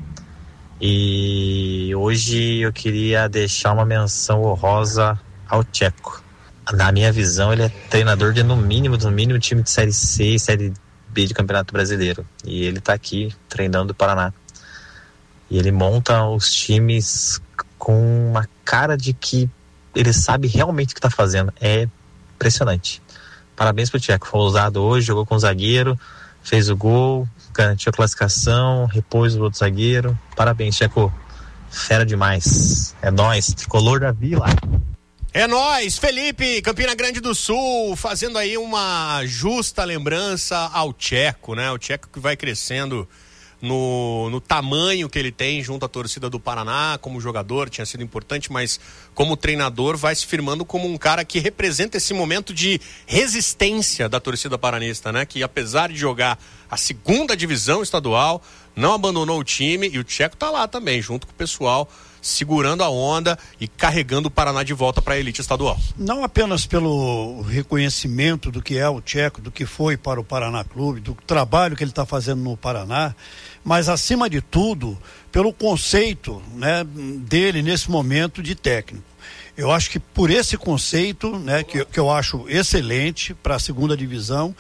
E hoje eu queria deixar uma menção honrosa ao Tcheco. Na minha visão, ele é treinador de no mínimo time de Série C e Série B de Campeonato Brasileiro. E ele tá aqui treinando o Paraná. E ele monta os times com uma cara de que ele sabe realmente o que tá fazendo. É impressionante. Parabéns pro Tcheco. Foi ousado hoje, jogou com o zagueiro, fez o gol, garantiu a classificação, repôs o outro zagueiro. Parabéns, Tcheco. Fera demais. É nóis, tricolor da Vila. É nóis, Felipe, Campina Grande do Sul, fazendo aí uma justa lembrança ao Tcheco, né? O Tcheco que vai crescendo no tamanho que ele tem junto à torcida do Paraná. Como jogador tinha sido importante, mas como treinador vai se firmando como um cara que representa esse momento de resistência da torcida paranista, né? Que apesar de jogar a segunda divisão estadual, não abandonou o time, e o Tcheco tá lá também, junto com o pessoal, segurando a onda e carregando o Paraná de volta para a elite estadual. Não apenas pelo reconhecimento do que é o Tcheco, do que foi para o Paraná Clube, do trabalho que ele está fazendo no Paraná, mas acima de tudo pelo conceito, né, dele nesse momento de técnico. Eu acho que por esse conceito, né, que eu acho excelente para a segunda divisão,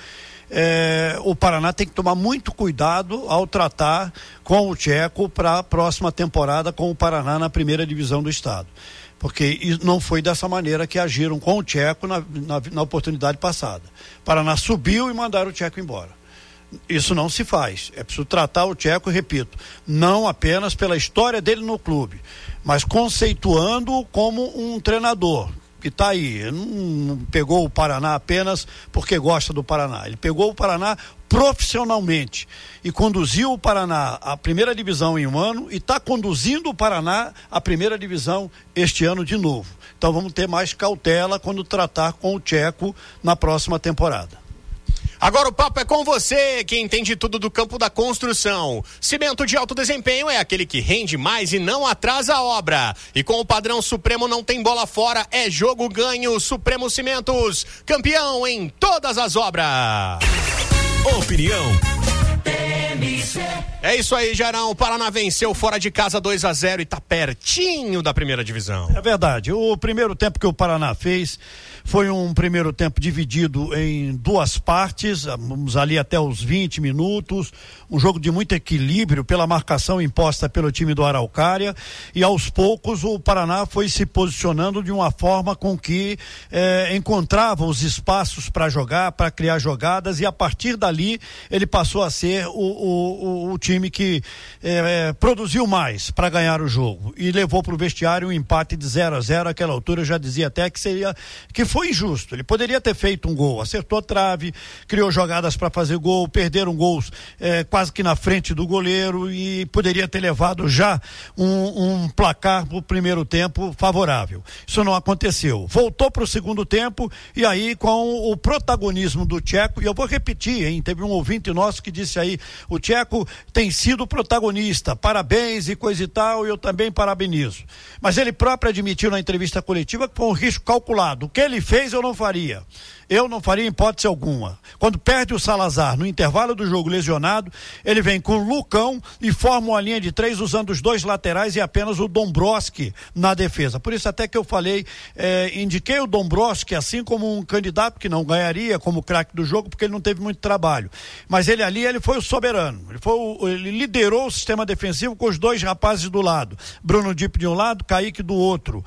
o Paraná tem que tomar muito cuidado ao tratar com o Tcheco para a próxima temporada com o Paraná na primeira divisão do estado, porque não foi dessa maneira que agiram com o Tcheco na oportunidade passada. O Paraná subiu e mandaram o Tcheco embora. Isso não se faz. É preciso tratar o Tcheco, repito, não apenas pela história dele no clube, mas conceituando como um treinador que está aí. Ele não pegou o Paraná apenas porque gosta do Paraná. Ele pegou o Paraná profissionalmente e conduziu o Paraná à primeira divisão em um ano e está conduzindo o Paraná à primeira divisão este ano de novo. Então vamos ter mais cautela quando tratar com o Tcheco na próxima temporada. Agora o papo é com você, que entende tudo do campo da construção. Cimento de alto desempenho é aquele que rende mais e não atrasa a obra. E com o padrão Supremo não tem bola fora, é jogo ganho. Supremo Cimentos, campeão em todas as obras. Opinião. É isso aí, Jarão. O Paraná venceu fora de casa 2-0 e tá pertinho da primeira divisão. É verdade. O primeiro tempo que o Paraná fez foi um primeiro tempo dividido em duas partes, vamos ali até os 20 minutos, um jogo de muito equilíbrio pela marcação imposta pelo time do Araucária, e aos poucos o Paraná foi se posicionando de uma forma com que encontrava os espaços para jogar, para criar jogadas, e a partir dali ele passou a ser o time time que produziu mais para ganhar o jogo e levou para o vestiário um empate de 0-0. Àquela altura eu já dizia até que foi injusto. Ele poderia ter feito um gol, acertou a trave, criou jogadas para fazer gol, perderam gols quase que na frente do goleiro e poderia ter levado já um placar pro primeiro tempo favorável. Isso não aconteceu. Voltou para o segundo tempo e aí com o protagonismo do Tcheco, e eu vou repetir, hein? Teve um ouvinte nosso que disse aí, o Tcheco tem sido protagonista, parabéns e coisa e tal, e eu também parabenizo. Mas ele próprio admitiu na entrevista coletiva que foi um risco calculado. O que ele fez eu não faria. Eu não faria em hipótese alguma. Quando perde o Salazar no intervalo do jogo lesionado, ele vem com o Lucão e forma uma linha de 3 usando os 2 laterais e apenas o Dombrowski na defesa. Por isso até que eu falei, indiquei o Dombrowski assim como um candidato que não ganharia como craque do jogo, porque ele não teve muito trabalho. Mas ele foi o soberano. Ele liderou o sistema defensivo com os 2 rapazes do lado. Bruno Dipp de um lado, Kaique do outro.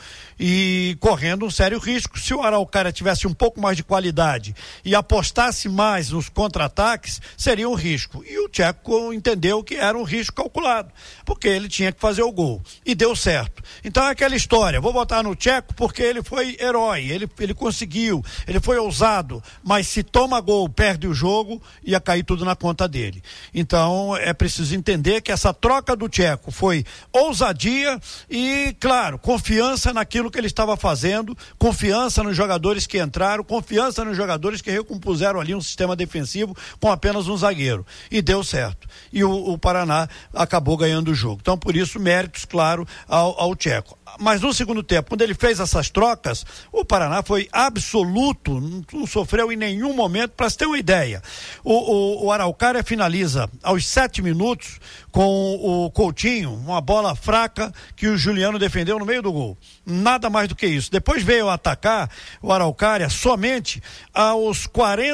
E correndo um sério risco. Se o Araucária tivesse um pouco mais de qualidade e apostasse mais nos contra-ataques, seria um risco. E o Tcheco entendeu que era um risco calculado, porque ele tinha que fazer o gol. E deu certo. Então é aquela história, vou votar no Tcheco porque ele foi herói, ele conseguiu, ele foi ousado, mas se toma gol, perde o jogo, ia cair tudo na conta dele. Então é preciso entender que essa troca do Tcheco foi ousadia e, claro, confiança naquilo que ele estava fazendo, confiança nos jogadores que entraram, confiança nos jogadores que recompuseram ali um sistema defensivo com apenas um zagueiro. E deu certo. E o Paraná acabou ganhando o jogo. Então, por isso, méritos, claro, ao Tcheco. Mas no segundo tempo, quando ele fez essas trocas, o Paraná foi absoluto, não sofreu em nenhum momento. Para se ter uma ideia, o Araucária finaliza aos 7 minutos com o Coutinho, uma bola fraca que o Juliano defendeu no meio do gol. Nada mais do que isso. Depois veio atacar o Araucária somente aos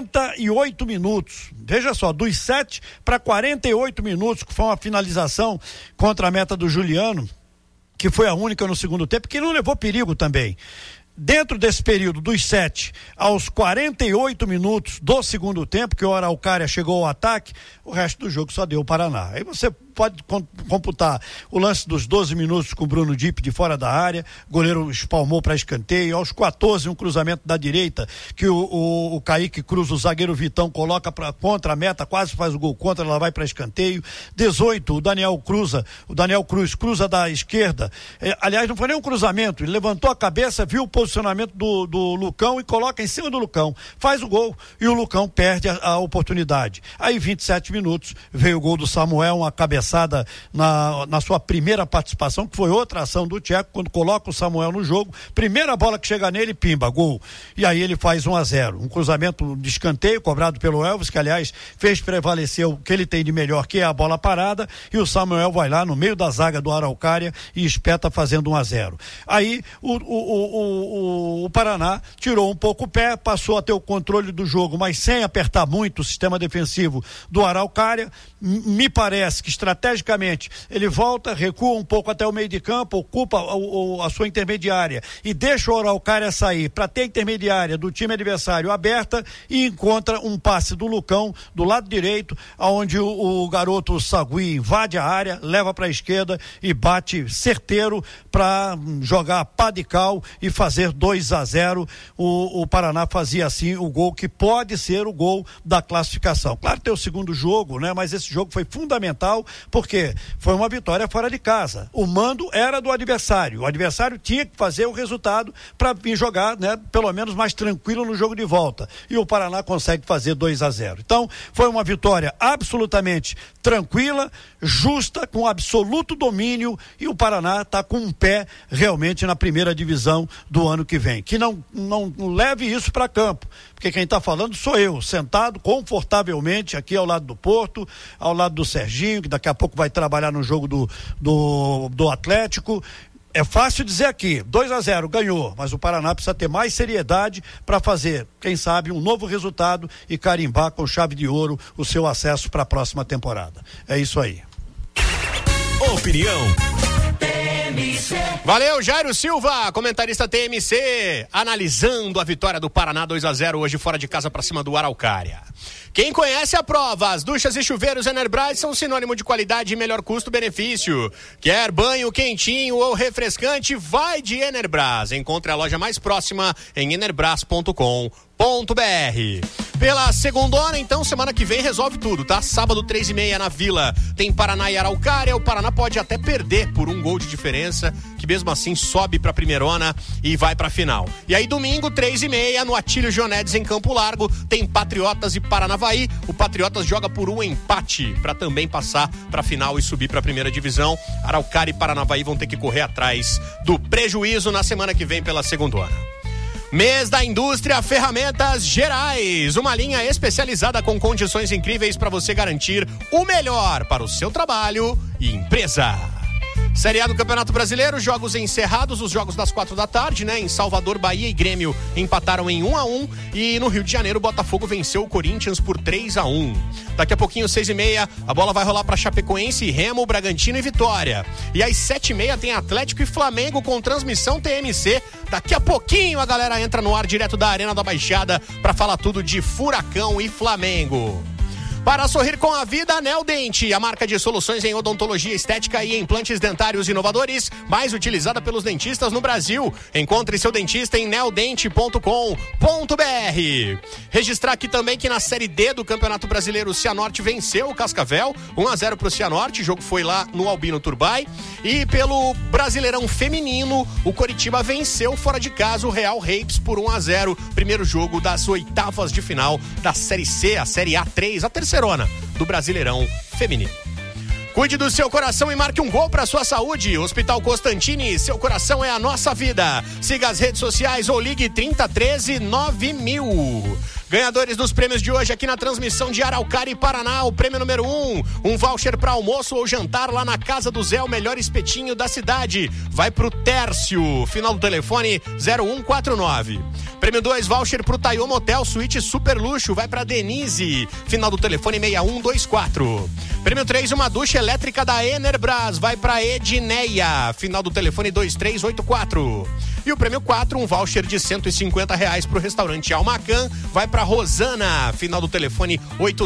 48 minutos. Veja só, dos 7 para 48 minutos, que foi uma finalização contra a meta do Juliano, que foi a única no segundo tempo, que não levou perigo também. Dentro desse período, dos 7 aos 48 minutos do segundo tempo, que o Araucária chegou ao ataque, o resto do jogo só deu o Paraná. Aí você pode computar o lance dos 12 minutos com o Bruno Dipp de fora da área, goleiro espalmou para escanteio, aos 14 um cruzamento da direita que o Kaique cruza, o zagueiro Vitão coloca contra a meta, quase faz o gol contra, ela vai para escanteio. 18, o Daniel Cruz cruza da esquerda, aliás não foi nem um cruzamento, ele levantou a cabeça, viu o posicionamento do Lucão e coloca em cima do Lucão, faz o gol e o Lucão perde a oportunidade. Aí 27 minutos veio o gol do Samuel, uma cabeçada na sua primeira participação, que foi outra ação do Tcheco, quando coloca o Samuel no jogo, primeira bola que chega nele, pimba, gol. E aí ele faz 1-0, um cruzamento de escanteio cobrado pelo Elvis, que aliás fez prevalecer o que ele tem de melhor, que é a bola parada, e o Samuel vai lá no meio da zaga do Araucária e espeta fazendo 1-0. Aí o Paraná tirou um pouco o pé, passou a ter o controle do jogo, mas sem apertar muito o sistema defensivo do Araucária. Me parece que estrategicamente ele volta, recua um pouco até o meio de campo, ocupa a sua intermediária e deixa o Araucária sair para ter a intermediária do time adversário aberta e encontra um passe do Lucão do lado direito, onde o garoto Sagui invade a área, leva para a esquerda e bate certeiro para jogar pá de cal e fazer 2-0. O Paraná fazia assim o gol que pode ser o gol da classificação. Claro, tem o segundo jogo, né? Mas esse jogo foi fundamental porque foi uma vitória fora de casa. O mando era do adversário. O adversário tinha que fazer o resultado para vir jogar, né, pelo menos mais tranquilo no jogo de volta. E o Paraná consegue fazer 2-0. Então, foi uma vitória absolutamente tranquila, justa, com absoluto domínio, e o Paraná está com um pé realmente na primeira divisão do ano que vem. Que não leve isso para campo, porque quem está falando sou eu, sentado confortavelmente aqui ao lado do Porto, ao lado do Serginho, que daqui a pouco vai trabalhar no jogo do Atlético. É fácil dizer aqui, 2-0, ganhou, mas o Paraná precisa ter mais seriedade para fazer, quem sabe, um novo resultado e carimbar com chave de ouro o seu acesso para a próxima temporada. É isso aí. Opinião. Valeu, Jairo Silva, comentarista TMC, analisando a vitória do Paraná 2-0 hoje fora de casa para cima do Araucária. Quem conhece a prova, as duchas e chuveiros Enerbras são sinônimo de qualidade e melhor custo-benefício. Quer banho quentinho ou refrescante? Vai de Enerbras. Encontre a loja mais próxima em enerbras.com.br. Pela segundona, então, semana que vem resolve tudo, tá? Sábado, 3h30 na Vila, tem Paraná e Araucária. O Paraná pode até perder por 1 gol de diferença, que mesmo assim sobe pra primeirona e vai pra final. E aí, domingo, 3h30, no Atílio Jonedes, em Campo Largo, tem Patriotas e Paranavaí. O Patriotas joga por 1 empate pra também passar pra final e subir pra primeira divisão. Araucária e Paranavaí vão ter que correr atrás do prejuízo na semana que vem pela segundona. Mês da Indústria Ferramentas Gerais, uma linha especializada com condições incríveis para você garantir o melhor para o seu trabalho e empresa. Série A do Campeonato Brasileiro, jogos encerrados, os jogos das 4h, né? Em Salvador, Bahia e Grêmio empataram em 1-1 e no Rio de Janeiro, Botafogo venceu o Corinthians por 3-1. Daqui a pouquinho, 6h30, a bola vai rolar para Chapecoense, Remo, Bragantino e Vitória. E às 7h30 tem Atlético e Flamengo com transmissão TMC. Daqui a pouquinho a galera entra no ar direto da Arena da Baixada para falar tudo de Furacão e Flamengo. Para sorrir com a vida, Neodente, a marca de soluções em odontologia estética e implantes dentários inovadores, mais utilizada pelos dentistas no Brasil. Encontre seu dentista em neodente.com.br. Registrar aqui também que na Série D do Campeonato Brasileiro, o Cianorte venceu o Cascavel, 1-0 para o Cianorte, o jogo foi lá no Albino Turbay. E pelo Brasileirão Feminino, o Coritiba venceu fora de casa o Real Rapes por 1-0, primeiro jogo das 8ª de final da Série C, a Série A3, a terceirona do Brasileirão Feminino. Cuide do seu coração e marque um gol para sua saúde. Hospital Constantini, seu coração é a nossa vida. Siga as redes sociais ou ligue 3013 9000. Ganhadores dos prêmios de hoje aqui na transmissão de Araucária e Paraná. O prêmio número 1, um voucher para almoço ou jantar lá na Casa do Zé, o melhor espetinho da cidade. Vai pro Tércio, final do telefone 0149. Prêmio 2, voucher pro Taiô Motel, suíte super luxo, vai pra Denise, final do telefone 6124. Prêmio 3, uma ducha elétrica da Enerbras, vai pra Edneia, final do telefone 2384. E o prêmio 4, um voucher de R$150 pro restaurante Almacan, vai pra Rosana, final do telefone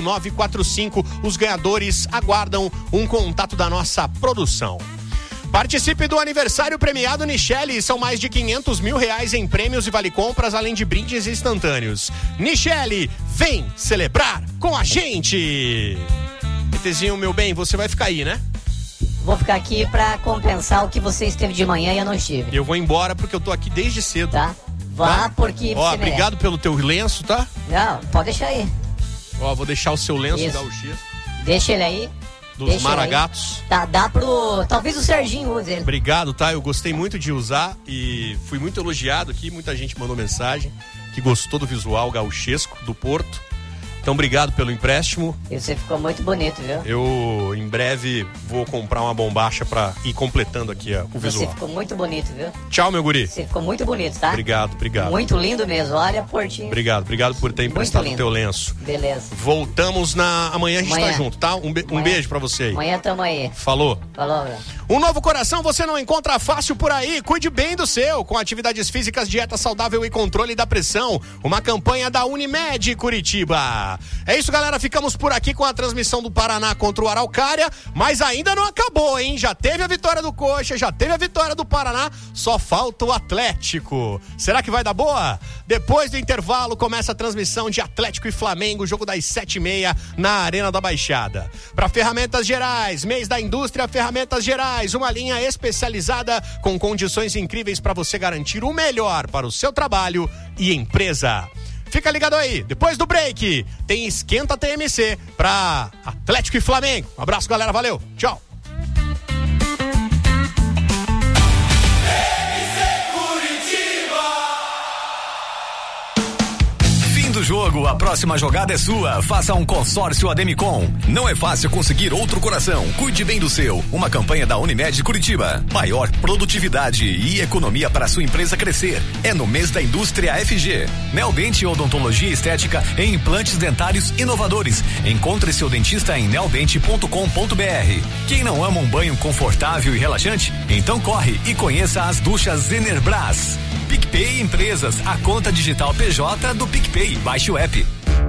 8945. Os ganhadores aguardam um contato da nossa produção. Participe do aniversário premiado Nichelle, são mais de R$500 mil em prêmios e vale-compras, além de brindes instantâneos. Nichelle, vem celebrar com a gente! ETzinho, meu bem, você vai ficar aí, né? Vou ficar aqui pra compensar o que você esteve de manhã e eu não estive. Eu vou embora porque eu tô aqui desde cedo. Tá? Vá, porque ó, você obrigado merece. Pelo teu lenço, tá? Não, pode deixar aí. Ó, vou deixar o seu lenço Isso. gaúchesco. Deixa ele aí. Dos Maragatos. Tá, dá pro... Talvez o Serginho use ele. Obrigado, tá? Eu gostei muito de usar e fui muito elogiado aqui. Muita gente mandou mensagem que gostou do visual gaúchesco do Porto. Então, obrigado pelo empréstimo. E você ficou muito bonito, viu? Eu, em breve, vou comprar uma bombacha pra ir completando aqui o visual. Você ficou muito bonito, viu? Tchau, meu guri. Você ficou muito bonito, tá? Obrigado. Muito lindo mesmo. Olha, Portinho. Obrigado por ter emprestado o teu lenço. Beleza. Voltamos amanhã a gente tá junto, tá? Um beijo pra você aí. Amanhã tamo aí. Falou, velho. Um novo coração você não encontra fácil por aí. Cuide bem do seu, com atividades físicas, dieta saudável e controle da pressão. Uma campanha da Unimed Curitiba. É isso, galera. Ficamos por aqui com a transmissão do Paraná contra o Araucária, mas ainda não acabou, hein? Já teve a vitória do Coxa, já teve a vitória do Paraná, só falta o Atlético. Será que vai dar boa? Depois do intervalo começa a transmissão de Atlético e Flamengo, jogo das 7h30 na Arena da Baixada. Para Ferramentas Gerais, mês da Indústria Ferramentas Gerais, uma linha especializada com condições incríveis para você garantir o melhor para o seu trabalho e empresa. Fica ligado aí, depois do break tem Esquenta TMC para Atlético e Flamengo. Um abraço, galera, valeu, tchau. do jogo, a próxima jogada é sua. Faça um consórcio Ademicon. Não é fácil conseguir outro coração. Cuide bem do seu. Uma campanha da Unimed Curitiba. Maior produtividade e economia para sua empresa crescer. É no mês da indústria FG. Neodente Odontologia Estética em implantes dentários inovadores. Encontre seu dentista em neodente.com.br. Quem não ama um banho confortável e relaxante? Então corre e conheça as duchas Enerbras. PicPay Empresas, a conta digital PJ do PicPay. Baixe o app.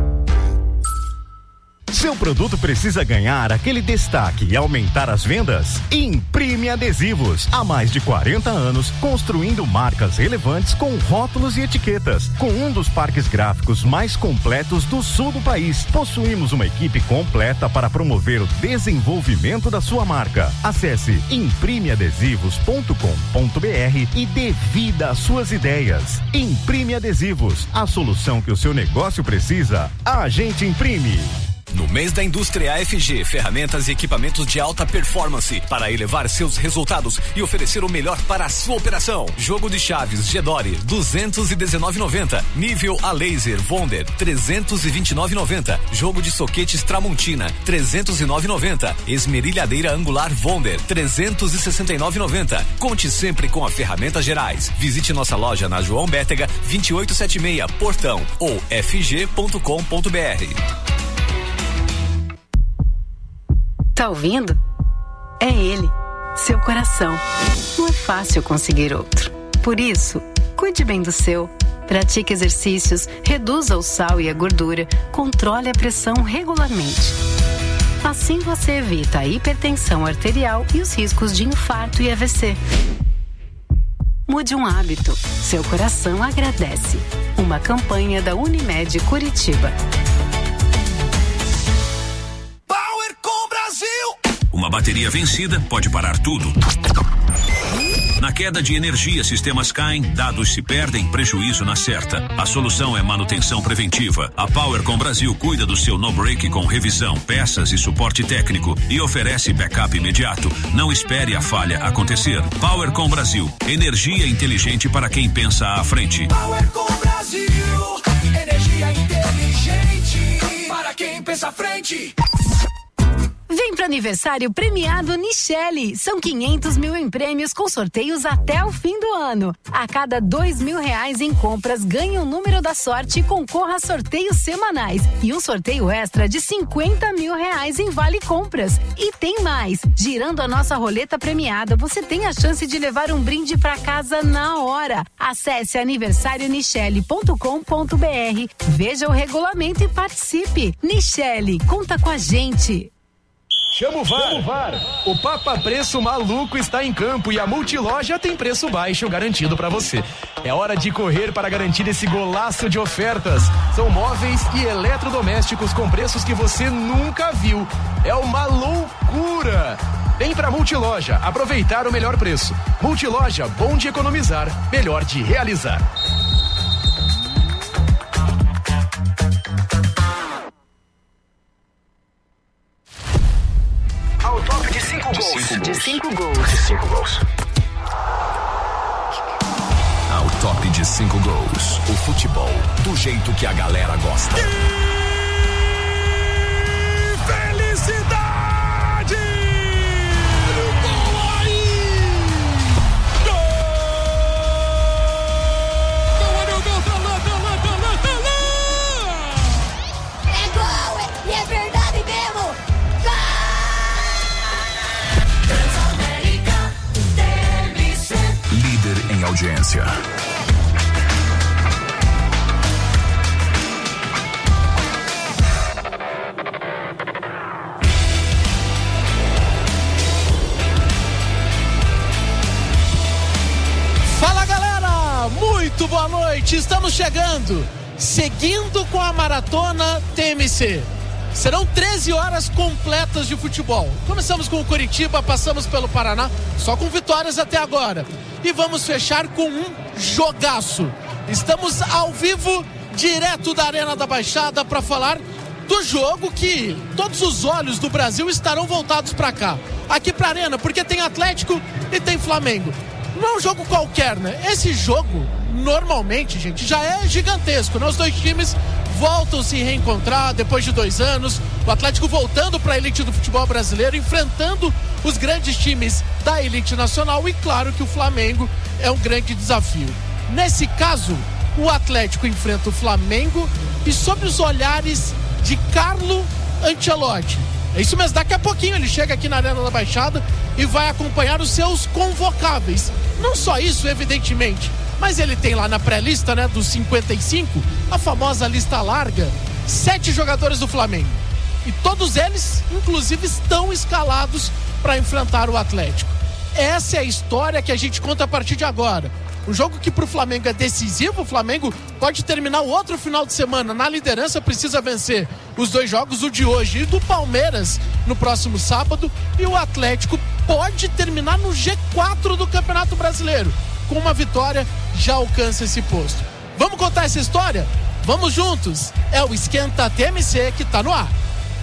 Seu produto precisa ganhar aquele destaque e aumentar as vendas? Imprime Adesivos. Há mais de 40 anos, construindo marcas relevantes com rótulos e etiquetas. Com um dos parques gráficos mais completos do sul do país, possuímos uma equipe completa para promover o desenvolvimento da sua marca. Acesse imprimeadesivos.com.br e dê vida às suas ideias. Imprime Adesivos. A solução que o seu negócio precisa, a gente imprime. No mês da indústria AFG, ferramentas e equipamentos de alta performance para elevar seus resultados e oferecer o melhor para a sua operação. Jogo de chaves Gedore, R$219,90. Nível a laser Wonder, R$329,90. Jogo de soquetes Tramontina, R$309,90. Esmerilhadeira angular Wonder, R$369,90. Conte sempre com a Ferramentas Gerais. Visite nossa loja na João Bétega, 2876, Portão ou fg.com.br. Tá ouvindo? É ele, seu coração. Não é fácil conseguir outro. Por isso, cuide bem do seu. Pratique exercícios, reduza o sal e a gordura, controle a pressão regularmente. Assim você evita a hipertensão arterial e os riscos de infarto e AVC. Mude um hábito. Seu coração agradece. Uma campanha da Unimed Curitiba. Uma bateria vencida pode parar tudo. Na queda de energia, sistemas caem, dados se perdem, prejuízo na certa. A solução é manutenção preventiva. A Powercom Brasil cuida do seu no-break com revisão, peças e suporte técnico e oferece backup imediato. Não espere a falha acontecer. Powercom Brasil, energia inteligente para quem pensa à frente. Powercom Brasil, energia inteligente para quem pensa à frente. Vem pro aniversário premiado Nichelle. São 500 mil em prêmios com sorteios até o fim do ano. A cada R$2.000 em compras, ganhe o número da sorte e concorra a sorteios semanais. E um sorteio extra de R$50 mil em vale compras. E tem mais. Girando a nossa roleta premiada, você tem a chance de levar um brinde pra casa na hora. Acesse aniversarionichelle.com.br. Veja o regulamento e participe. Nichelle, conta com a gente. Chama o VAR. O Papa Preço Maluco está em campo e a Multiloja tem preço baixo garantido para você. É hora de correr para garantir esse golaço de ofertas. São móveis e eletrodomésticos com preços que você nunca viu. É uma loucura. Vem pra Multiloja, aproveitar o melhor preço. Multiloja, bom de economizar, melhor de realizar. Ao toque de 5 gols. De 5 gols. De 5 gols. Ao top de 5 gols. O futebol do jeito que a galera gosta. Felicidade! Gol aí! Gol! É gol! E é verdade mesmo! Líder em audiência. Fala galera, muito boa noite, estamos chegando, seguindo com a maratona TMC. Serão 13 horas completas de futebol. Começamos com o Curitiba, passamos pelo Paraná, só com vitórias até agora. E vamos fechar com um jogaço. Estamos ao vivo, direto da Arena da Baixada, para falar do jogo que todos os olhos do Brasil estarão voltados para cá. Aqui pra Arena, porque tem Atlético e tem Flamengo. Não é um jogo qualquer, né? Esse jogo, normalmente, gente, já é gigantesco, né? Os dois times voltam a se reencontrar depois de 2 anos. O Atlético voltando para a elite do futebol brasileiro, enfrentando os grandes times da elite nacional. E claro que o Flamengo é um grande desafio. Nesse caso, o Atlético enfrenta o Flamengo e sob os olhares de Carlo Ancelotti. É isso mesmo, daqui a pouquinho ele chega aqui na Arena da Baixada e vai acompanhar os seus convocáveis. Não só isso, evidentemente, mas ele tem lá na pré-lista, né, dos 55, a famosa lista larga, 7 jogadores do Flamengo. E todos eles, inclusive, estão escalados para enfrentar o Atlético. Essa é a história que a gente conta a partir de agora. Um jogo que para o Flamengo é decisivo. O Flamengo pode terminar o outro final de semana na liderança, precisa vencer os 2 jogos, o de hoje e do Palmeiras no próximo sábado. E o Atlético pode terminar no G4 do Campeonato Brasileiro. Com uma vitória já alcança esse posto. Vamos contar essa história? Vamos juntos. É o Esquenta TMC que está no ar.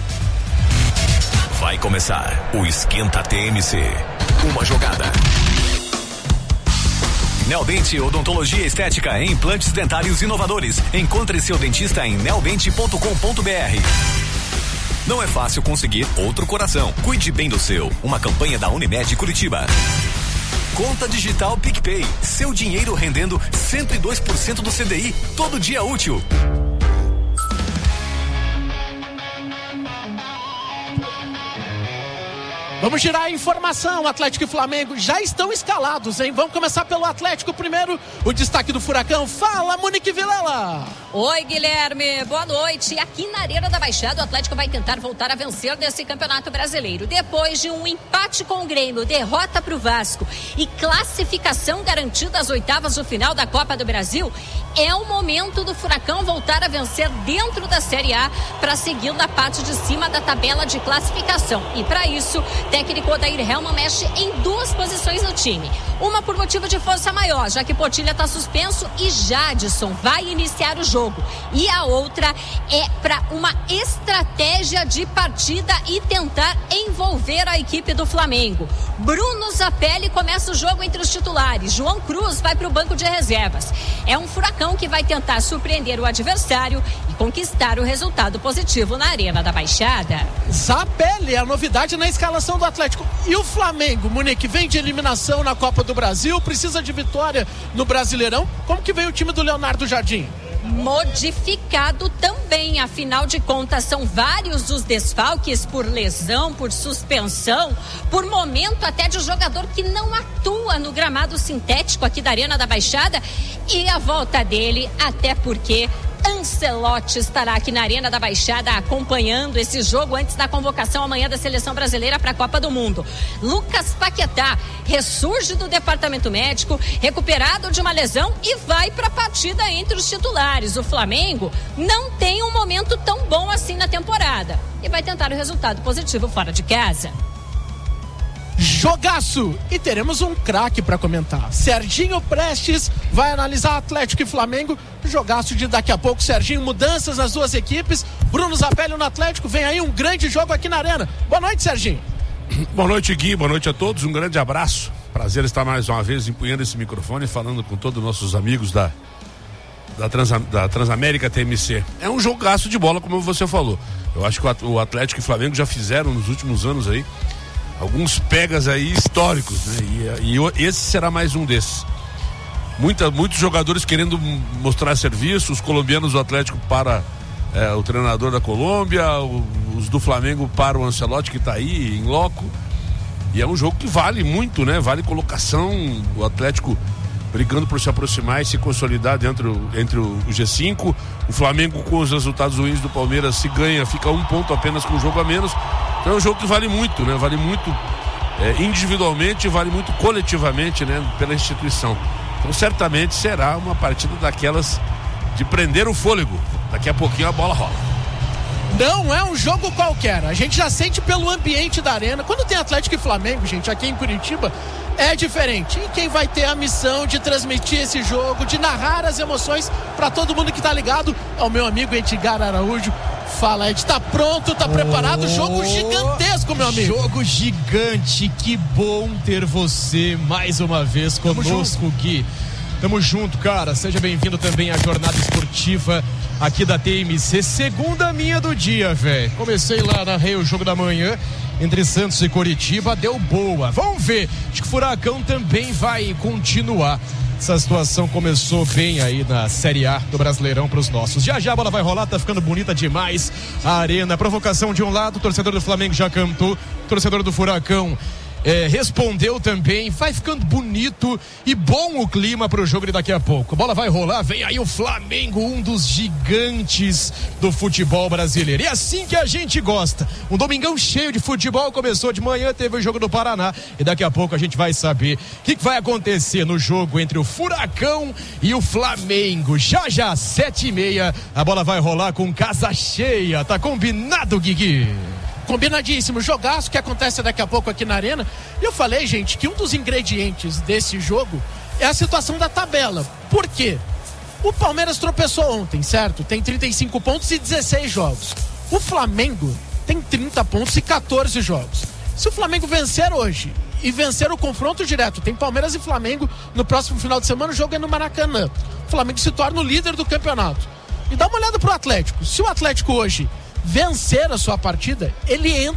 Vai começar o Esquenta TMC. Uma jogada. Neodente Odontologia Estética em implantes dentários inovadores. Encontre seu dentista em neodente.com.br. Não é fácil conseguir outro coração. Cuide bem do seu. Uma campanha da Unimed Curitiba. Conta digital PicPay. Seu dinheiro rendendo 102% do CDI todo dia útil. Vamos girar a informação. Atlético e Flamengo já estão escalados, hein? Vamos começar pelo Atlético primeiro. O destaque do Furacão. Fala, Monique Vilela. Oi, Guilherme. Boa noite. Aqui na Arena da Baixada, o Atlético vai tentar voltar a vencer nesse Campeonato Brasileiro. Depois de um empate com o Grêmio, derrota para o Vasco e classificação garantida às oitavas do final da Copa do Brasil, é o momento do Furacão voltar a vencer dentro da Série A para seguir na parte de cima da tabela de classificação. E para isso, técnico Odair Hellmann mexe em 2 posições no time. Uma por motivo de força maior, já que Potilha está suspenso e Jadson vai iniciar o jogo. E a outra é para uma estratégia de partida e tentar envolver a equipe do Flamengo. Bruno Zapelli começa o jogo entre os titulares. João Cruz vai para o banco de reservas. É um Furacão que vai tentar surpreender o adversário e conquistar o resultado positivo na Arena da Baixada. Zapelli é a novidade na escalação do Atlético. E o Flamengo, Monique, vem de eliminação na Copa do Brasil, precisa de vitória no Brasileirão. Como que vem o time do Leonardo Jardim? Modificado também, afinal de contas são vários os desfalques por lesão, por suspensão, por momento até de jogador que não atua no gramado sintético aqui da Arena da Baixada, e a volta dele, até porque Ancelotti estará aqui na Arena da Baixada acompanhando esse jogo antes da convocação amanhã da Seleção Brasileira para a Copa do Mundo. Lucas Paquetá ressurge do departamento médico, recuperado de uma lesão e vai para a partida entre os titulares. O Flamengo não tem um momento tão bom assim na temporada e vai tentar o resultado positivo fora de casa. Jogaço! E teremos um craque para comentar. Serginho Prestes vai analisar Atlético e Flamengo. Jogaço de daqui a pouco. Serginho, mudanças nas 2 equipes. Bruno Zapelli no Atlético. Vem aí um grande jogo aqui na Arena. Boa noite, Serginho. Boa noite, Gui. Boa noite a todos. Um grande abraço. Prazer estar mais uma vez empunhando esse microfone, falando com todos os nossos amigos da Transamérica TMC. É um jogaço de bola, como você falou. Eu acho que o Atlético e o Flamengo já fizeram nos últimos anos aí alguns pegas aí históricos, né? E esse será mais um desses. Muitos jogadores querendo mostrar serviço, os colombianos do Atlético para o treinador da Colômbia, os do Flamengo para o Ancelotti, que está aí em loco. E é um jogo que vale muito, né? Vale colocação, o Atlético brigando por se aproximar e se consolidar entre o G5. O Flamengo, com os resultados ruins do Palmeiras, se ganha, fica 1 ponto apenas com um jogo a menos. Então é um jogo que vale muito, né? Vale muito individualmente, vale muito coletivamente, né? Pela instituição. Então certamente será uma partida daquelas de prender o fôlego. Daqui a pouquinho a bola rola. Não é um jogo qualquer. A gente já sente pelo ambiente da arena. Quando tem Atlético e Flamengo, gente, aqui em Curitiba, é diferente. E quem vai ter a missão de transmitir esse jogo, de narrar as emoções para todo mundo que tá ligado, é o meu amigo Edgar Araújo. Fala, Ed, tá pronto, tá preparado? Jogo gigantesco, meu amigo. Jogo gigante, que bom ter você mais uma vez conosco, Gui. Tamo junto, cara. Seja bem-vindo também à jornada esportiva aqui da TMC. Segunda minha do dia, velho. Comecei lá, narrei o jogo da manhã entre Santos e Coritiba, deu boa. Vamos ver. Acho que o Furacão também vai continuar. Essa situação começou bem aí na Série A do Brasileirão para os nossos. Já já a bola vai rolar, tá ficando bonita demais a arena. Provocação de um lado, o torcedor do Flamengo já cantou, o torcedor do Furacão respondeu também. Vai ficando bonito e bom o clima pro jogo de daqui a pouco. A bola vai rolar, vem aí o Flamengo, um dos gigantes do futebol brasileiro. E assim que a gente gosta. Um domingão cheio de futebol, começou de manhã, teve o jogo do Paraná e daqui a pouco a gente vai saber o que vai acontecer no jogo entre o Furacão e o Flamengo. Já 7h30, a bola vai rolar com casa cheia. Tá combinado, Guigui? Combinadíssimo, jogaço que acontece daqui a pouco aqui na arena. E eu falei, gente, que um dos ingredientes desse jogo é a situação da tabela. Por quê? O Palmeiras tropeçou ontem, certo? Tem 35 pontos e 16 jogos. O Flamengo tem 30 pontos e 14 jogos. Se o Flamengo vencer hoje e vencer o confronto direto, tem Palmeiras e Flamengo no próximo final de semana, o jogo é no Maracanã. O Flamengo se torna o líder do campeonato. E dá uma olhada pro Atlético. Se o Atlético hoje vencer a sua partida, ele